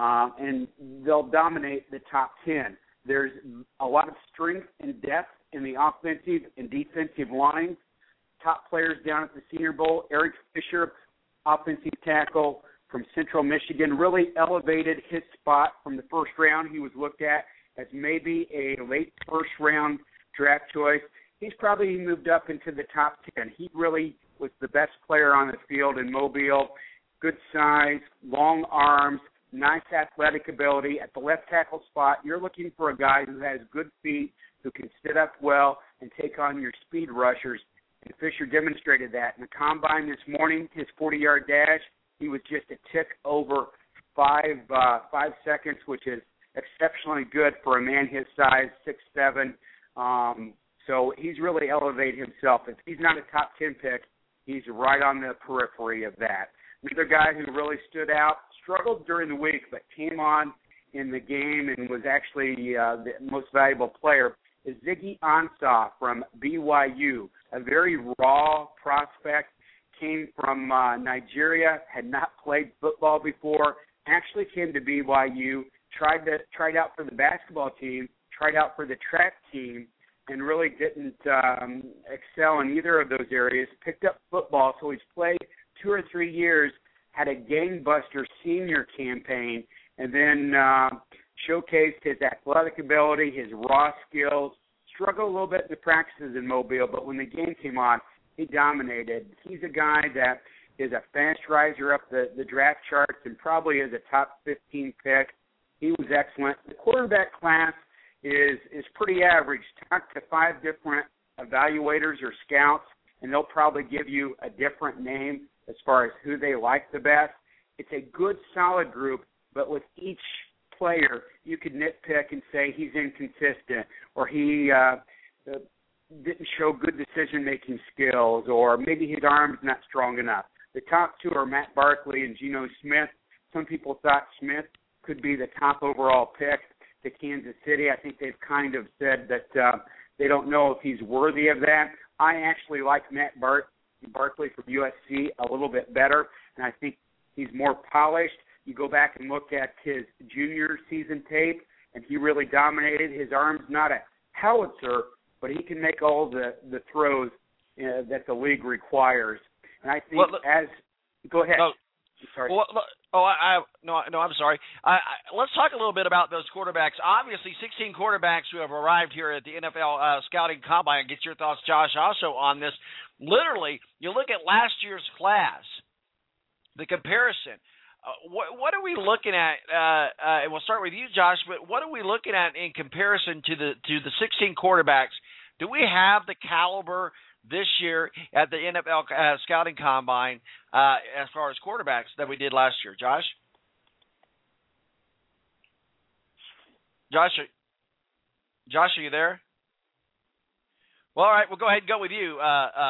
and they'll dominate the top 10. There's a lot of strength and depth in the offensive and defensive lines. Top players down at the Senior Bowl, Eric Fisher, offensive tackle from Central Michigan, really elevated his spot from the first round. He was looked at as maybe a late first-round draft choice. He's probably moved up into the top 10. He really was the best player on the field in Mobile. Good size, long arms, nice athletic ability. At the left tackle spot, you're looking for a guy who has good feet, who can sit up well and take on your speed rushers. And Fisher demonstrated that. In the combine this morning, his 40-yard dash, he was just a tick over 5 seconds, which is exceptionally good for a man his size, 6'7". So he's really elevated himself. If he's not a top 10 pick, he's right on the periphery of that. Another guy who really stood out, struggled during the week, but came on in the game and was actually the most valuable player, is Ziggy Ansah from BYU, a very raw prospect, came from Nigeria, had not played football before, actually came to BYU, tried out for the basketball team, tried out for the track team, and really didn't excel in either of those areas, picked up football, so he's played 2 or 3 years, had a gangbuster senior campaign, and then showcased his athletic ability, his raw skills, struggled a little bit in the practices in Mobile, but when the game came on, he dominated. He's a guy that is a fast riser up the draft charts and probably is a top 15 pick. He was excellent. The quarterback class is pretty average. Talk to 5 different evaluators or scouts, and they'll probably give you a different name as far as who they like the best. It's a good, solid group, but with each player, you could nitpick and say he's inconsistent or he didn't show good decision-making skills or maybe his arm's not strong enough. The top 2 are Matt Barkley and Geno Smith. Some people thought Smith could be the top overall pick to Kansas City. I think they've kind of said that they don't know if he's worthy of that. I actually like Matt Barkley from USC a little bit better, and I think he's more polished. You go back and look at his junior season tape, and he really dominated. His arm's not a howitzer, but he can make all the throws that the league requires. And I think go ahead. No, sorry. Well, I'm sorry. Let's talk a little bit about those quarterbacks. Obviously, 16 quarterbacks who have arrived here at the NFL Scouting Combine. Get your thoughts, Josh, also on this. Literally, you look at last year's class, the comparison. What are we looking at? And we'll start with you, Josh. But what are we looking at in comparison to the 16 quarterbacks? Do we have the caliber this year at the NFL Scouting Combine as far as quarterbacks that we did last year? Josh, are you there? Well, all right. We'll go ahead and go with you,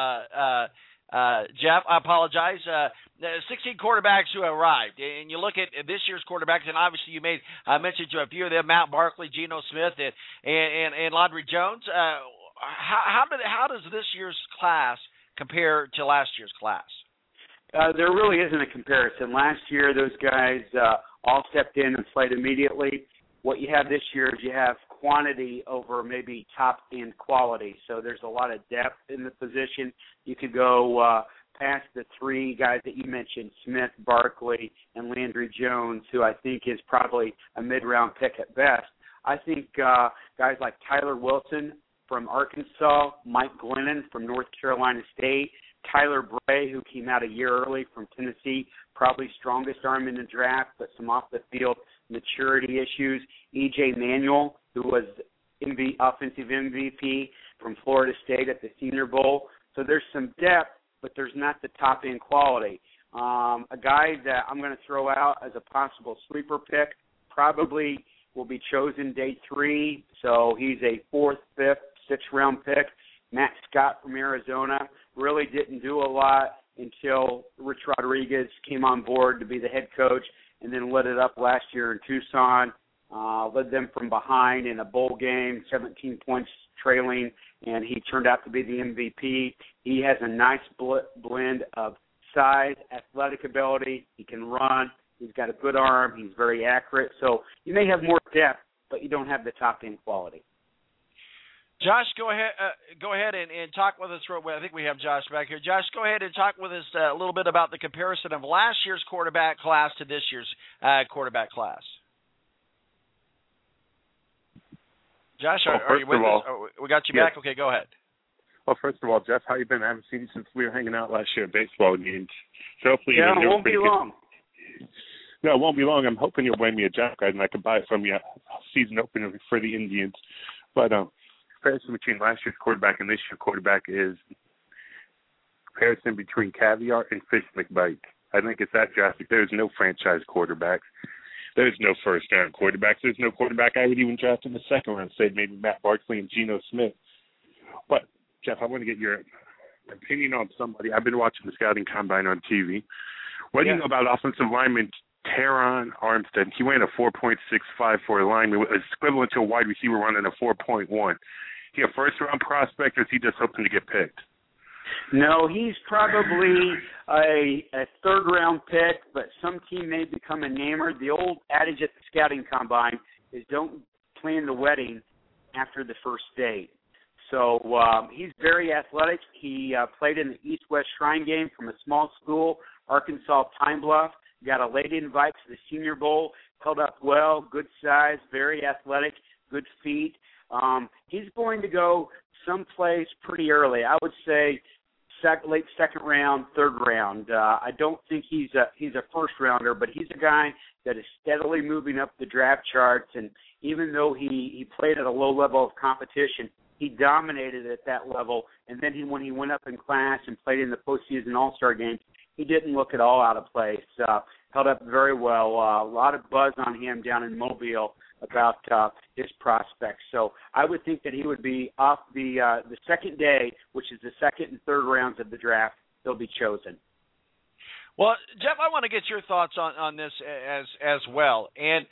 Jeff. I apologize. 16 quarterbacks who arrived, and you look at this year's quarterbacks, and obviously you made mention to a few of them: Matt Barkley, Geno Smith, and Landry Jones. How does this year's class compare to last year's class? There really isn't a comparison. Last year, those guys all stepped in and played immediately. What you have this year is you have quantity over maybe top-end quality. So there's a lot of depth in the position. You could go past the 3 guys that you mentioned, Smith, Barkley, and Landry Jones, who I think is probably a mid-round pick at best. I think guys like Tyler Wilson from Arkansas, Mike Glennon from North Carolina State, Tyler Bray, who came out a year early from Tennessee, probably strongest arm in the draft, but some off-the-field maturity issues. E.J. Manuel, who was offensive MVP from Florida State at the Senior Bowl. So there's some depth, but there's not the top-end quality. A guy that I'm going to throw out as a possible sleeper pick probably will be chosen day 3, so he's a 4th, 5th, 6th-round pick. Matt Scott from Arizona really didn't do a lot until Rich Rodriguez came on board to be the head coach and then lit it up last year in Tucson, led them from behind in a bowl game, 17 points trailing, and he turned out to be the MVP. He has a nice blend of size, athletic ability. He can run. He's got a good arm. He's very accurate. So you may have more depth, but you don't have the top-end quality. Josh, go ahead and talk with us. I think we have Josh back here. Josh, go ahead and talk with us a little bit about the comparison of last year's quarterback class to this year's quarterback class. Josh, are you with us? We got you back? Okay, go ahead. Well, first of all, Jeff, how you been? I haven't seen you since we were hanging out last year at baseball games. So hopefully it won't be long. No, it won't be long. I'm hoping you'll win me a jacket and I can buy it from you season opener for the Indians. But comparison between last year's quarterback and this year's quarterback is comparison between caviar and fish McBite. I think it's that drastic. There's no franchise quarterbacks. There's no first-round quarterbacks. There's no quarterback I would even draft in the second round, say maybe Matt Barkley and Geno Smith. But, Jeff, I want to get your opinion on somebody. I've been watching the scouting combine on TV. What do you know about offensive lineman Teron Armstead? He ran a 4.65 for a lineman, which is equivalent to a wide receiver running a 4.1. He a first-round prospect, or is he just hoping to get picked? No, he's probably a third-round pick, but some team may become enamored. The old adage at the scouting combine is don't plan the wedding after the first date. So he's very athletic. He played in the East-West Shrine game from a small school, Arkansas Pine Bluff. Got a late invite to the Senior Bowl, held up well, good size, very athletic, good feet. He's going to go someplace pretty early. I would say late second round, third round. I don't think he's a first rounder, but he's a guy that is steadily moving up the draft charts. And even though he played at a low level of competition, he dominated at that level. And then when he went up in class and played in the postseason All-Star games, he didn't look at all out of place. Held up very well. A lot of buzz on him down in Mobile about his prospects. So I would think that he would be off the second day, which is the second and third rounds of the draft. He'll be chosen. Well, Jeff, I want to get your thoughts on this as well. And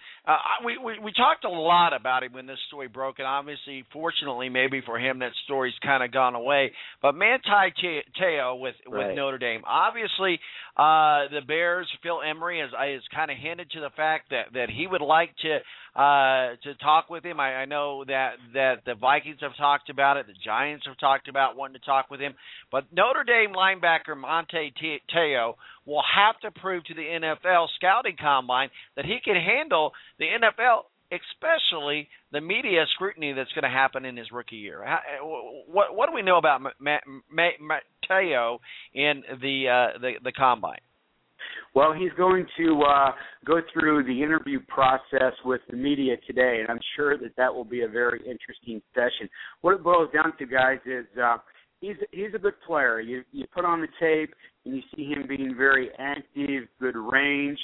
we talked a lot about him when this story broke, and obviously, fortunately, maybe for him, that story's kind of gone away. But Manti Te'o with Notre Dame, obviously, the Bears, Phil Emery is kind of hinted to the fact that he would like to talk with him. I know that the Vikings have talked about it. The Giants have talked about wanting to talk with him. But Notre Dame linebacker Manti Te'o will have to prove to the NFL scouting combine that he can handle the NFL, especially the media scrutiny that's going to happen in his rookie year. What do we know about Te'o in the combine? Well, he's going to go through the interview process with the media today, and I'm sure that will be a very interesting session. What it boils down to, guys, is he's a good player. You put on the tape, and you see him being very active, good range,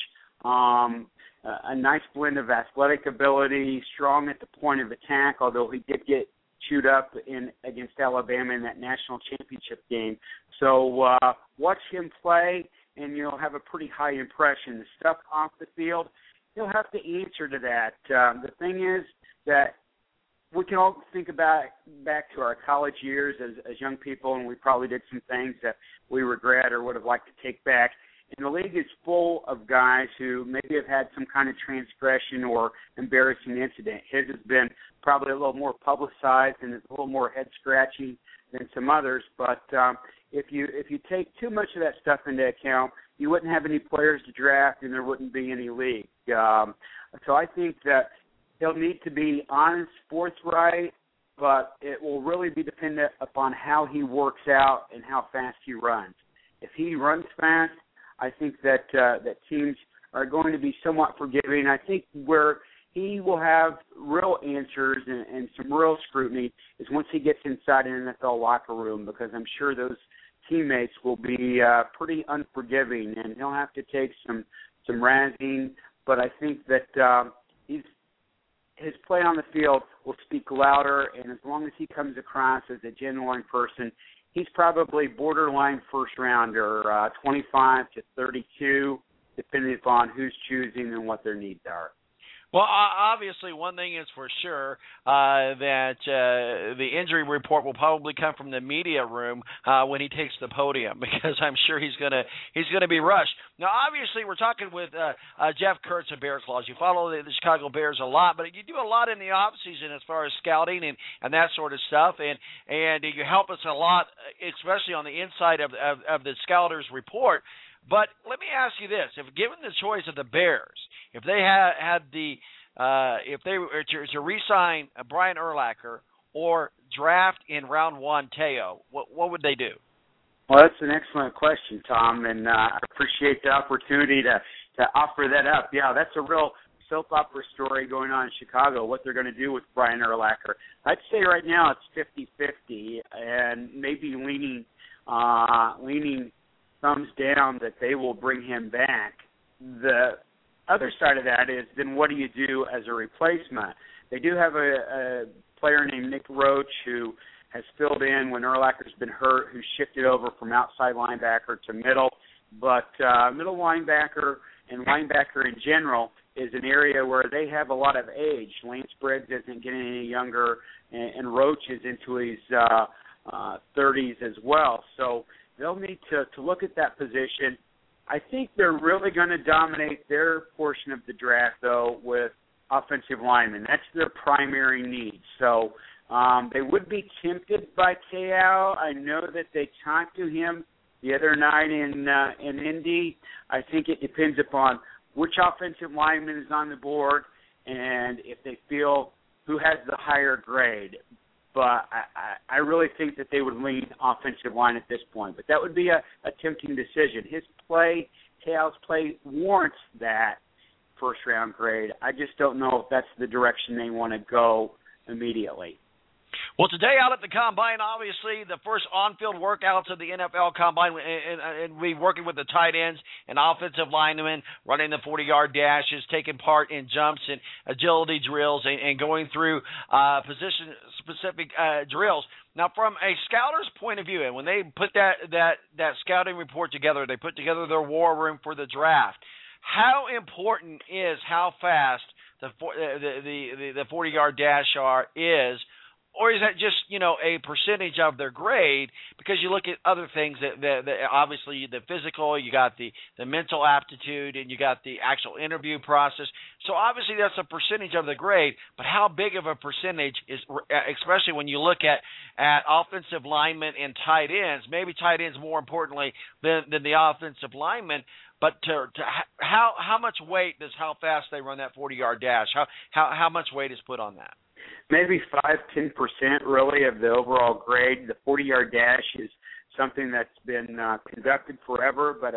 a nice blend of athletic ability, strong at the point of attack, although he did get chewed up against Alabama in that national championship game. So watch him play, and you'll have a pretty high impression. The stuff off the field, he'll have to answer to that. The thing is that we can all think about back to our college years as young people, and we probably did some things that we regret or would have liked to take back. And the league is full of guys who maybe have had some kind of transgression or embarrassing incident. His has been probably a little more publicized and it's a little more head-scratching than some others. But if you take too much of that stuff into account, you wouldn't have any players to draft and there wouldn't be any league. So I think that he'll need to be honest, forthright, but it will really be dependent upon how he works out and how fast he runs. If he runs fast, I think that teams are going to be somewhat forgiving. I think where he will have real answers and some real scrutiny is once he gets inside an NFL locker room, because I'm sure those teammates will be pretty unforgiving, and he'll have to take some razzing. But I think that his play on the field will speak louder, and as long as he comes across as a genuine person, he's probably borderline first rounder, 25 to 32, depending upon who's choosing and what their needs are. Well, obviously, one thing is for sure that the injury report will probably come from the media room when he takes the podium, because I'm sure he's gonna be rushed. Now, obviously, we're talking with Jeff Kurtz of Bear Claws. You follow the Chicago Bears a lot, but you do a lot in the off season as far as scouting and that sort of stuff, and you help us a lot, especially on the inside of the Scouters report. But let me ask you this: if given the choice of the Bears, if they had if they were to re-sign Brian Urlacher or draft in round one Te'o, what would they do? Well, that's an excellent question, Tom, and I appreciate the opportunity to offer that up. Yeah, that's a real soap opera story going on in Chicago, what they're going to do with Brian Urlacher. I'd say right now it's 50-50 and maybe leaning leaning thumbs down that they will bring him back. The other side of that is then what do you do as a replacement? They do have a player named Nick Roach who has filled in when Urlacher's been hurt, who shifted over from outside linebacker to middle. But middle linebacker and linebacker in general is an area where they have a lot of age. Lance Briggs isn't getting any younger, and Roach is into his 30s as well. So they'll need to look at that position. I think they're really going to dominate their portion of the draft, though, with offensive linemen. That's their primary need. So they would be tempted by Te'o. I know that they talked to him the other night in Indy. I think it depends upon which offensive lineman is on the board and if they feel who has the higher grade. But I really think that they would lean offensive line at this point. But that would be a tempting decision. Te'o's play warrants that first-round grade. I just don't know if that's the direction they want to go immediately. Well, today out at the Combine, obviously, the first on-field workouts of the NFL Combine, and we working with the tight ends and offensive linemen, running the 40-yard dashes, taking part in jumps and agility drills, and going through position-specific drills. Now, from a scouter's point of view, and when they put that scouting report together, they put together their war room for the draft. How important is how fast the 40-yard dash is? Or is that just, a percentage of their grade? Because you look at other things that obviously the physical, you got the mental aptitude, and you got the actual interview process. So obviously that's a percentage of the grade, but how big of a percentage is, especially when you look at offensive linemen and tight ends, maybe tight ends more importantly than the offensive linemen, but how much weight does how fast they run that 40-yard dash? How much weight is put on that? Maybe 5-10% really of the overall grade. The 40-yard dash is something that's been conducted forever, but a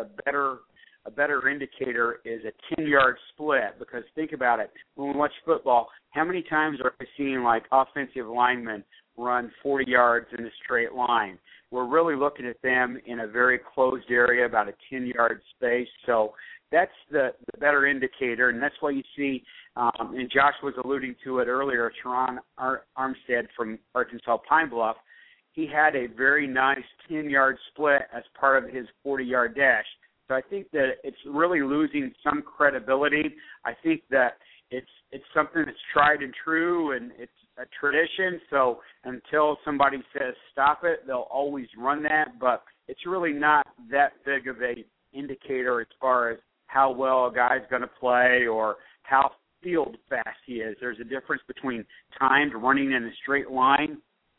better indicator is a 10-yard split. Because think about it, when we watch football, how many times are we seeing like offensive linemen run 40 yards in a straight line? We're really looking at them in a very closed area, about a 10-yard space. So that's the better indicator, and that's why you see, and Josh was alluding to it earlier, Teron Armstead from Arkansas Pine Bluff, he had a very nice 10-yard split as part of his 40-yard dash. So I think that it's really losing some credibility. I think that it's something that's tried and true, and it's a tradition. So until somebody says stop it, they'll always run that. But it's really not that big of a indicator as far as how well a guy's going to play or how field fast he is. There's a difference between timed running in a straight line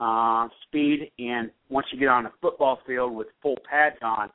speed and once you get on a football field with full pads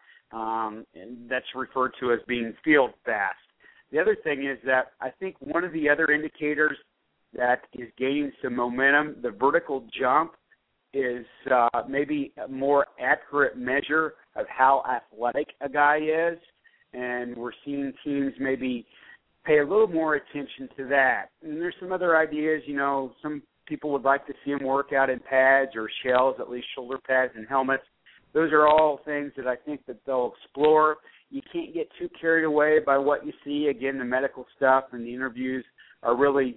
on, and that's referred to as being field fast. The other thing is that I think one of the other indicators that is gaining some momentum, the vertical jump, is maybe a more accurate measure of how athletic a guy is. And we're seeing teams maybe pay a little more attention to that. And there's some other ideas, some people would like to see them work out in pads or shells, at least shoulder pads and helmets. Those are all things that I think that they'll explore. You can't get too carried away by what you see. Again, the medical stuff and the interviews are really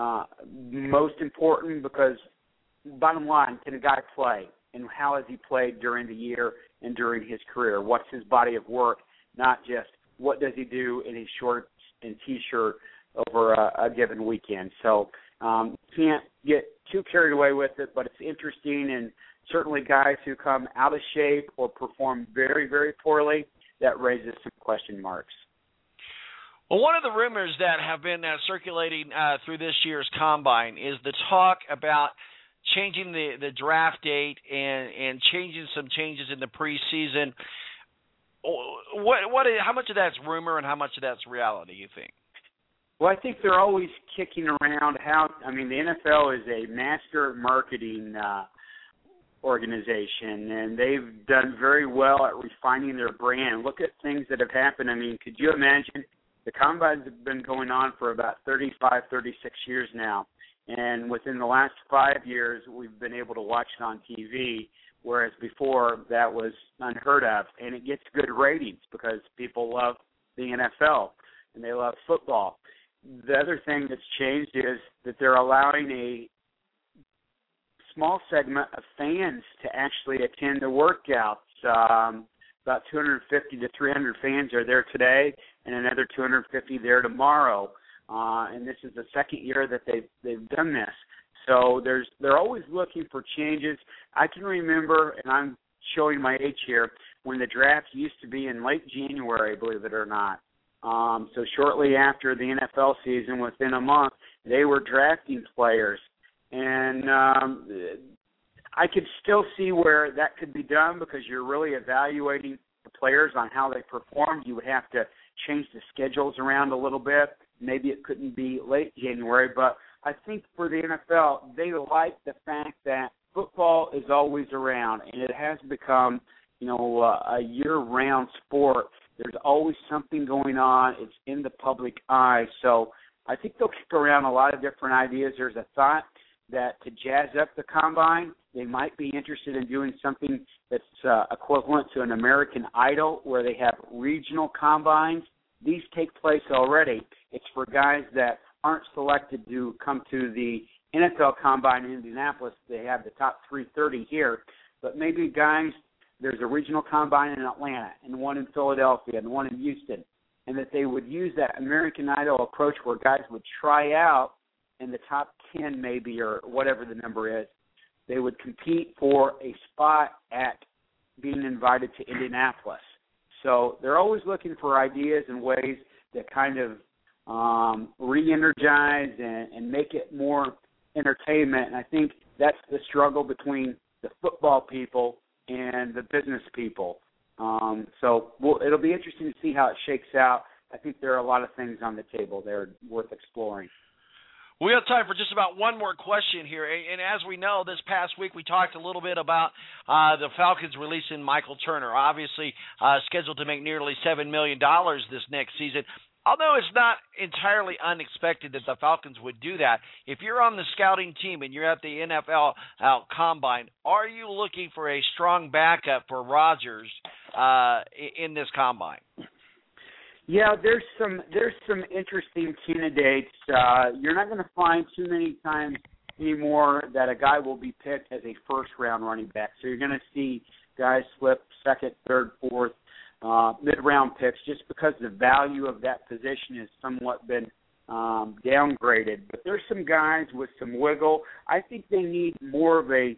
most important because, bottom line, can a guy play? And how has he played during the year and during his career? What's his body of work? Not just what does he do in his shorts and T-shirt over a given weekend. So can't get too carried away with it, but it's interesting, and certainly guys who come out of shape or perform very, very poorly, that raises some question marks. Well, one of the rumors that have been circulating through this year's Combine is the talk about changing the draft date and changing some changes in the preseason. How much of that's rumor and how much of that's reality, you think? Well, I think they're always kicking around the NFL is a master marketing organization, and they've done very well at refining their brand. Look at things that have happened. Could you imagine? The Combines have been going on for about 35, 36 years now, And within the last 5 years, we've been able to watch it on TV, whereas before that was unheard of. And it gets good ratings because people love the NFL and they love football. The other thing that's changed is that they're allowing a small segment of fans to actually attend the workouts. About 250 to 300 fans are there today, and another 250 there tomorrow. And this is the second year that they've done this. So they're always looking for changes. I can remember, and I'm showing my age here, when the draft used to be in late January, believe it or not. So shortly after the NFL season, within a month, they were drafting players. And I could still see where that could be done because you're really evaluating the players on how they performed. You would have to change the schedules around a little bit. Maybe it couldn't be late January, but I think for the NFL, they like the fact that football is always around, and it has become, a year-round sport. There's always something going on. It's in the public eye. So I think they'll kick around a lot of different ideas. There's a thought that to jazz up the combine, they might be interested in doing something that's equivalent to an American Idol where they have regional combines. These take place already. It's for guys that aren't selected to come to the NFL Combine in Indianapolis. They have the top 330 here. But maybe guys, there's a regional combine in Atlanta and one in Philadelphia and one in Houston, and that they would use that American Idol approach where guys would try out in the top 10 maybe or whatever the number is. They would compete for a spot at being invited to Indianapolis. So they're always looking for ideas and ways that kind of re-energize and make it more entertainment. And I think that's the struggle between the football people and the business people. So it'll be interesting to see how it shakes out. I think there are a lot of things on the table there worth exploring. We have time for just about one more question here. And as we know, this past week we talked a little bit about the Falcons releasing Michael Turner, obviously scheduled to make nearly $7 million this next season. Although it's not entirely unexpected that the Falcons would do that, if you're on the scouting team and you're at the NFL Combine, are you looking for a strong backup for Rodgers in this Combine? Yeah, there's some interesting candidates. You're not going to find too many times anymore that a guy will be picked as a first-round running back. So you're going to see guys slip second, third, fourth, mid-round picks just because the value of that position has somewhat been downgraded. But there's some guys with some wiggle. I think they need more of a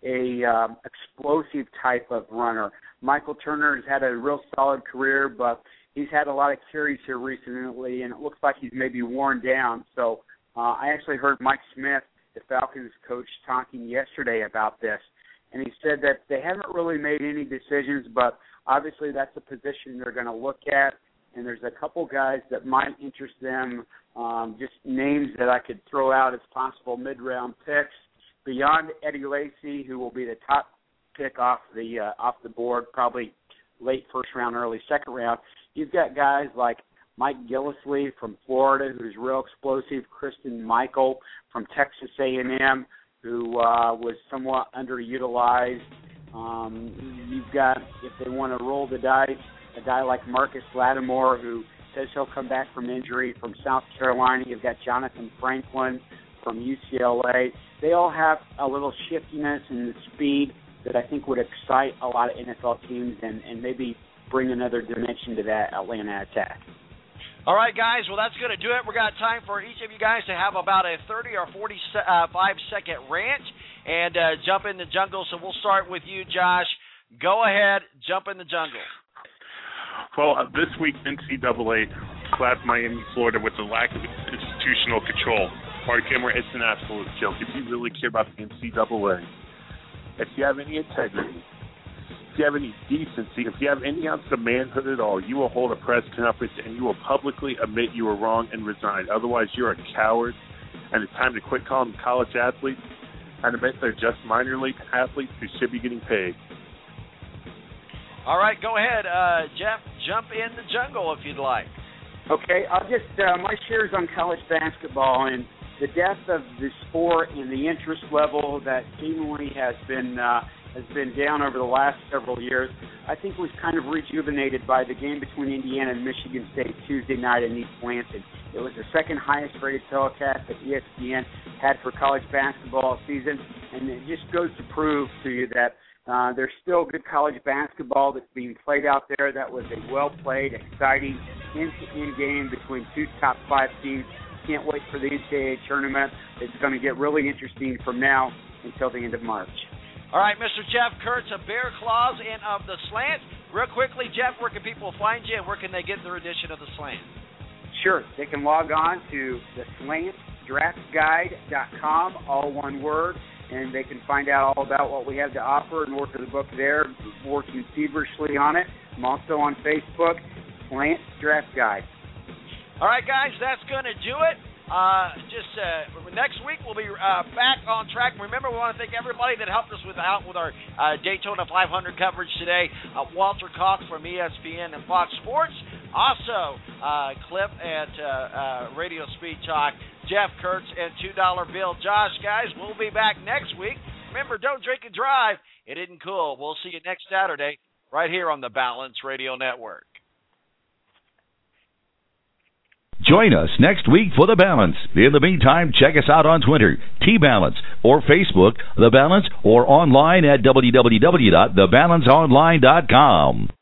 explosive type of runner. Michael Turner has had a real solid career, but he's had a lot of carries here recently, and it looks like he's maybe worn down. So I actually heard Mike Smith, the Falcons coach, talking yesterday about this, and he said that they haven't really made any decisions, but obviously that's a position they're going to look at, and there's a couple guys that might interest them, just names that I could throw out as possible mid-round picks. Beyond Eddie Lacy, who will be the top pick off the board, probably late first round, early second round, you've got guys like Mike Gillislee from Florida, who's real explosive, Christine Michael from Texas A&M, who was somewhat underutilized. You've got, if they want to roll the dice, a guy like Marcus Lattimore, who says he'll come back from injury from South Carolina. You've got Jonathan Franklin from UCLA. They all have a little shiftiness and the speed that I think would excite a lot of NFL teams and maybe bring another dimension to that Atlanta attack. All right, guys, well, that's going to do it. We've got time for each of you guys to have about a 30 or 45-second rant and jump in the jungle. So we'll start with you, Josh. Go ahead, jump in the jungle. Well, this week, NCAA slapped Miami, Florida with the lack of institutional control. Mark Emmer, it's an absolute joke. If you really care about the NCAA, if you have any integrity, if you have any decency, if you have any ounce of manhood at all, you will hold a press conference and you will publicly admit you were wrong and resign. Otherwise, you're a coward, and it's time to quit calling them college athletes and admit they're just minor league athletes who should be getting paid. All right, go ahead, Jeff. Jump in the jungle if you'd like. Okay, I'll just my shares on college basketball, and the death of the sport and the interest level that seemingly has been down over the last several years, I think was kind of rejuvenated by the game between Indiana and Michigan State Tuesday night in East Lansing. It was the second highest rated telecast that ESPN had for college basketball season, and it just goes to prove to you that there's still good college basketball that's being played out there. That was a well-played, exciting, end-to-end game between two top 5 teams. Can't wait for the NCAA tournament. It's going to get really interesting from now until the end of March. All right, Mr. Jeff Kurtz of Bear Claws and of The Slant. Real quickly, Jeff, where can people find you and where can they get their edition of The Slant? Sure. They can log on to theslantdraftguide.com, all one word, and they can find out all about what we have to offer and order the book there, working feverishly on it. I'm also on Facebook, Slant Draft Guide. All right, guys, that's going to do it. Next week we'll be back on track. Remember, we want to thank everybody that helped us with our Daytona 500 coverage today. Walter Cox from ESPN and Fox Sports. Also, Clip at Radio Speed Talk. Jeff Kurtz and $2 Bill. Josh, guys, we'll be back next week. Remember, don't drink and drive. It isn't cool. We'll see you next Saturday right here on the Balance Radio Network. Join us next week for The Balance. In the meantime, check us out on Twitter, T-Balance, or Facebook, The Balance, or online at www.thebalanceonline.com.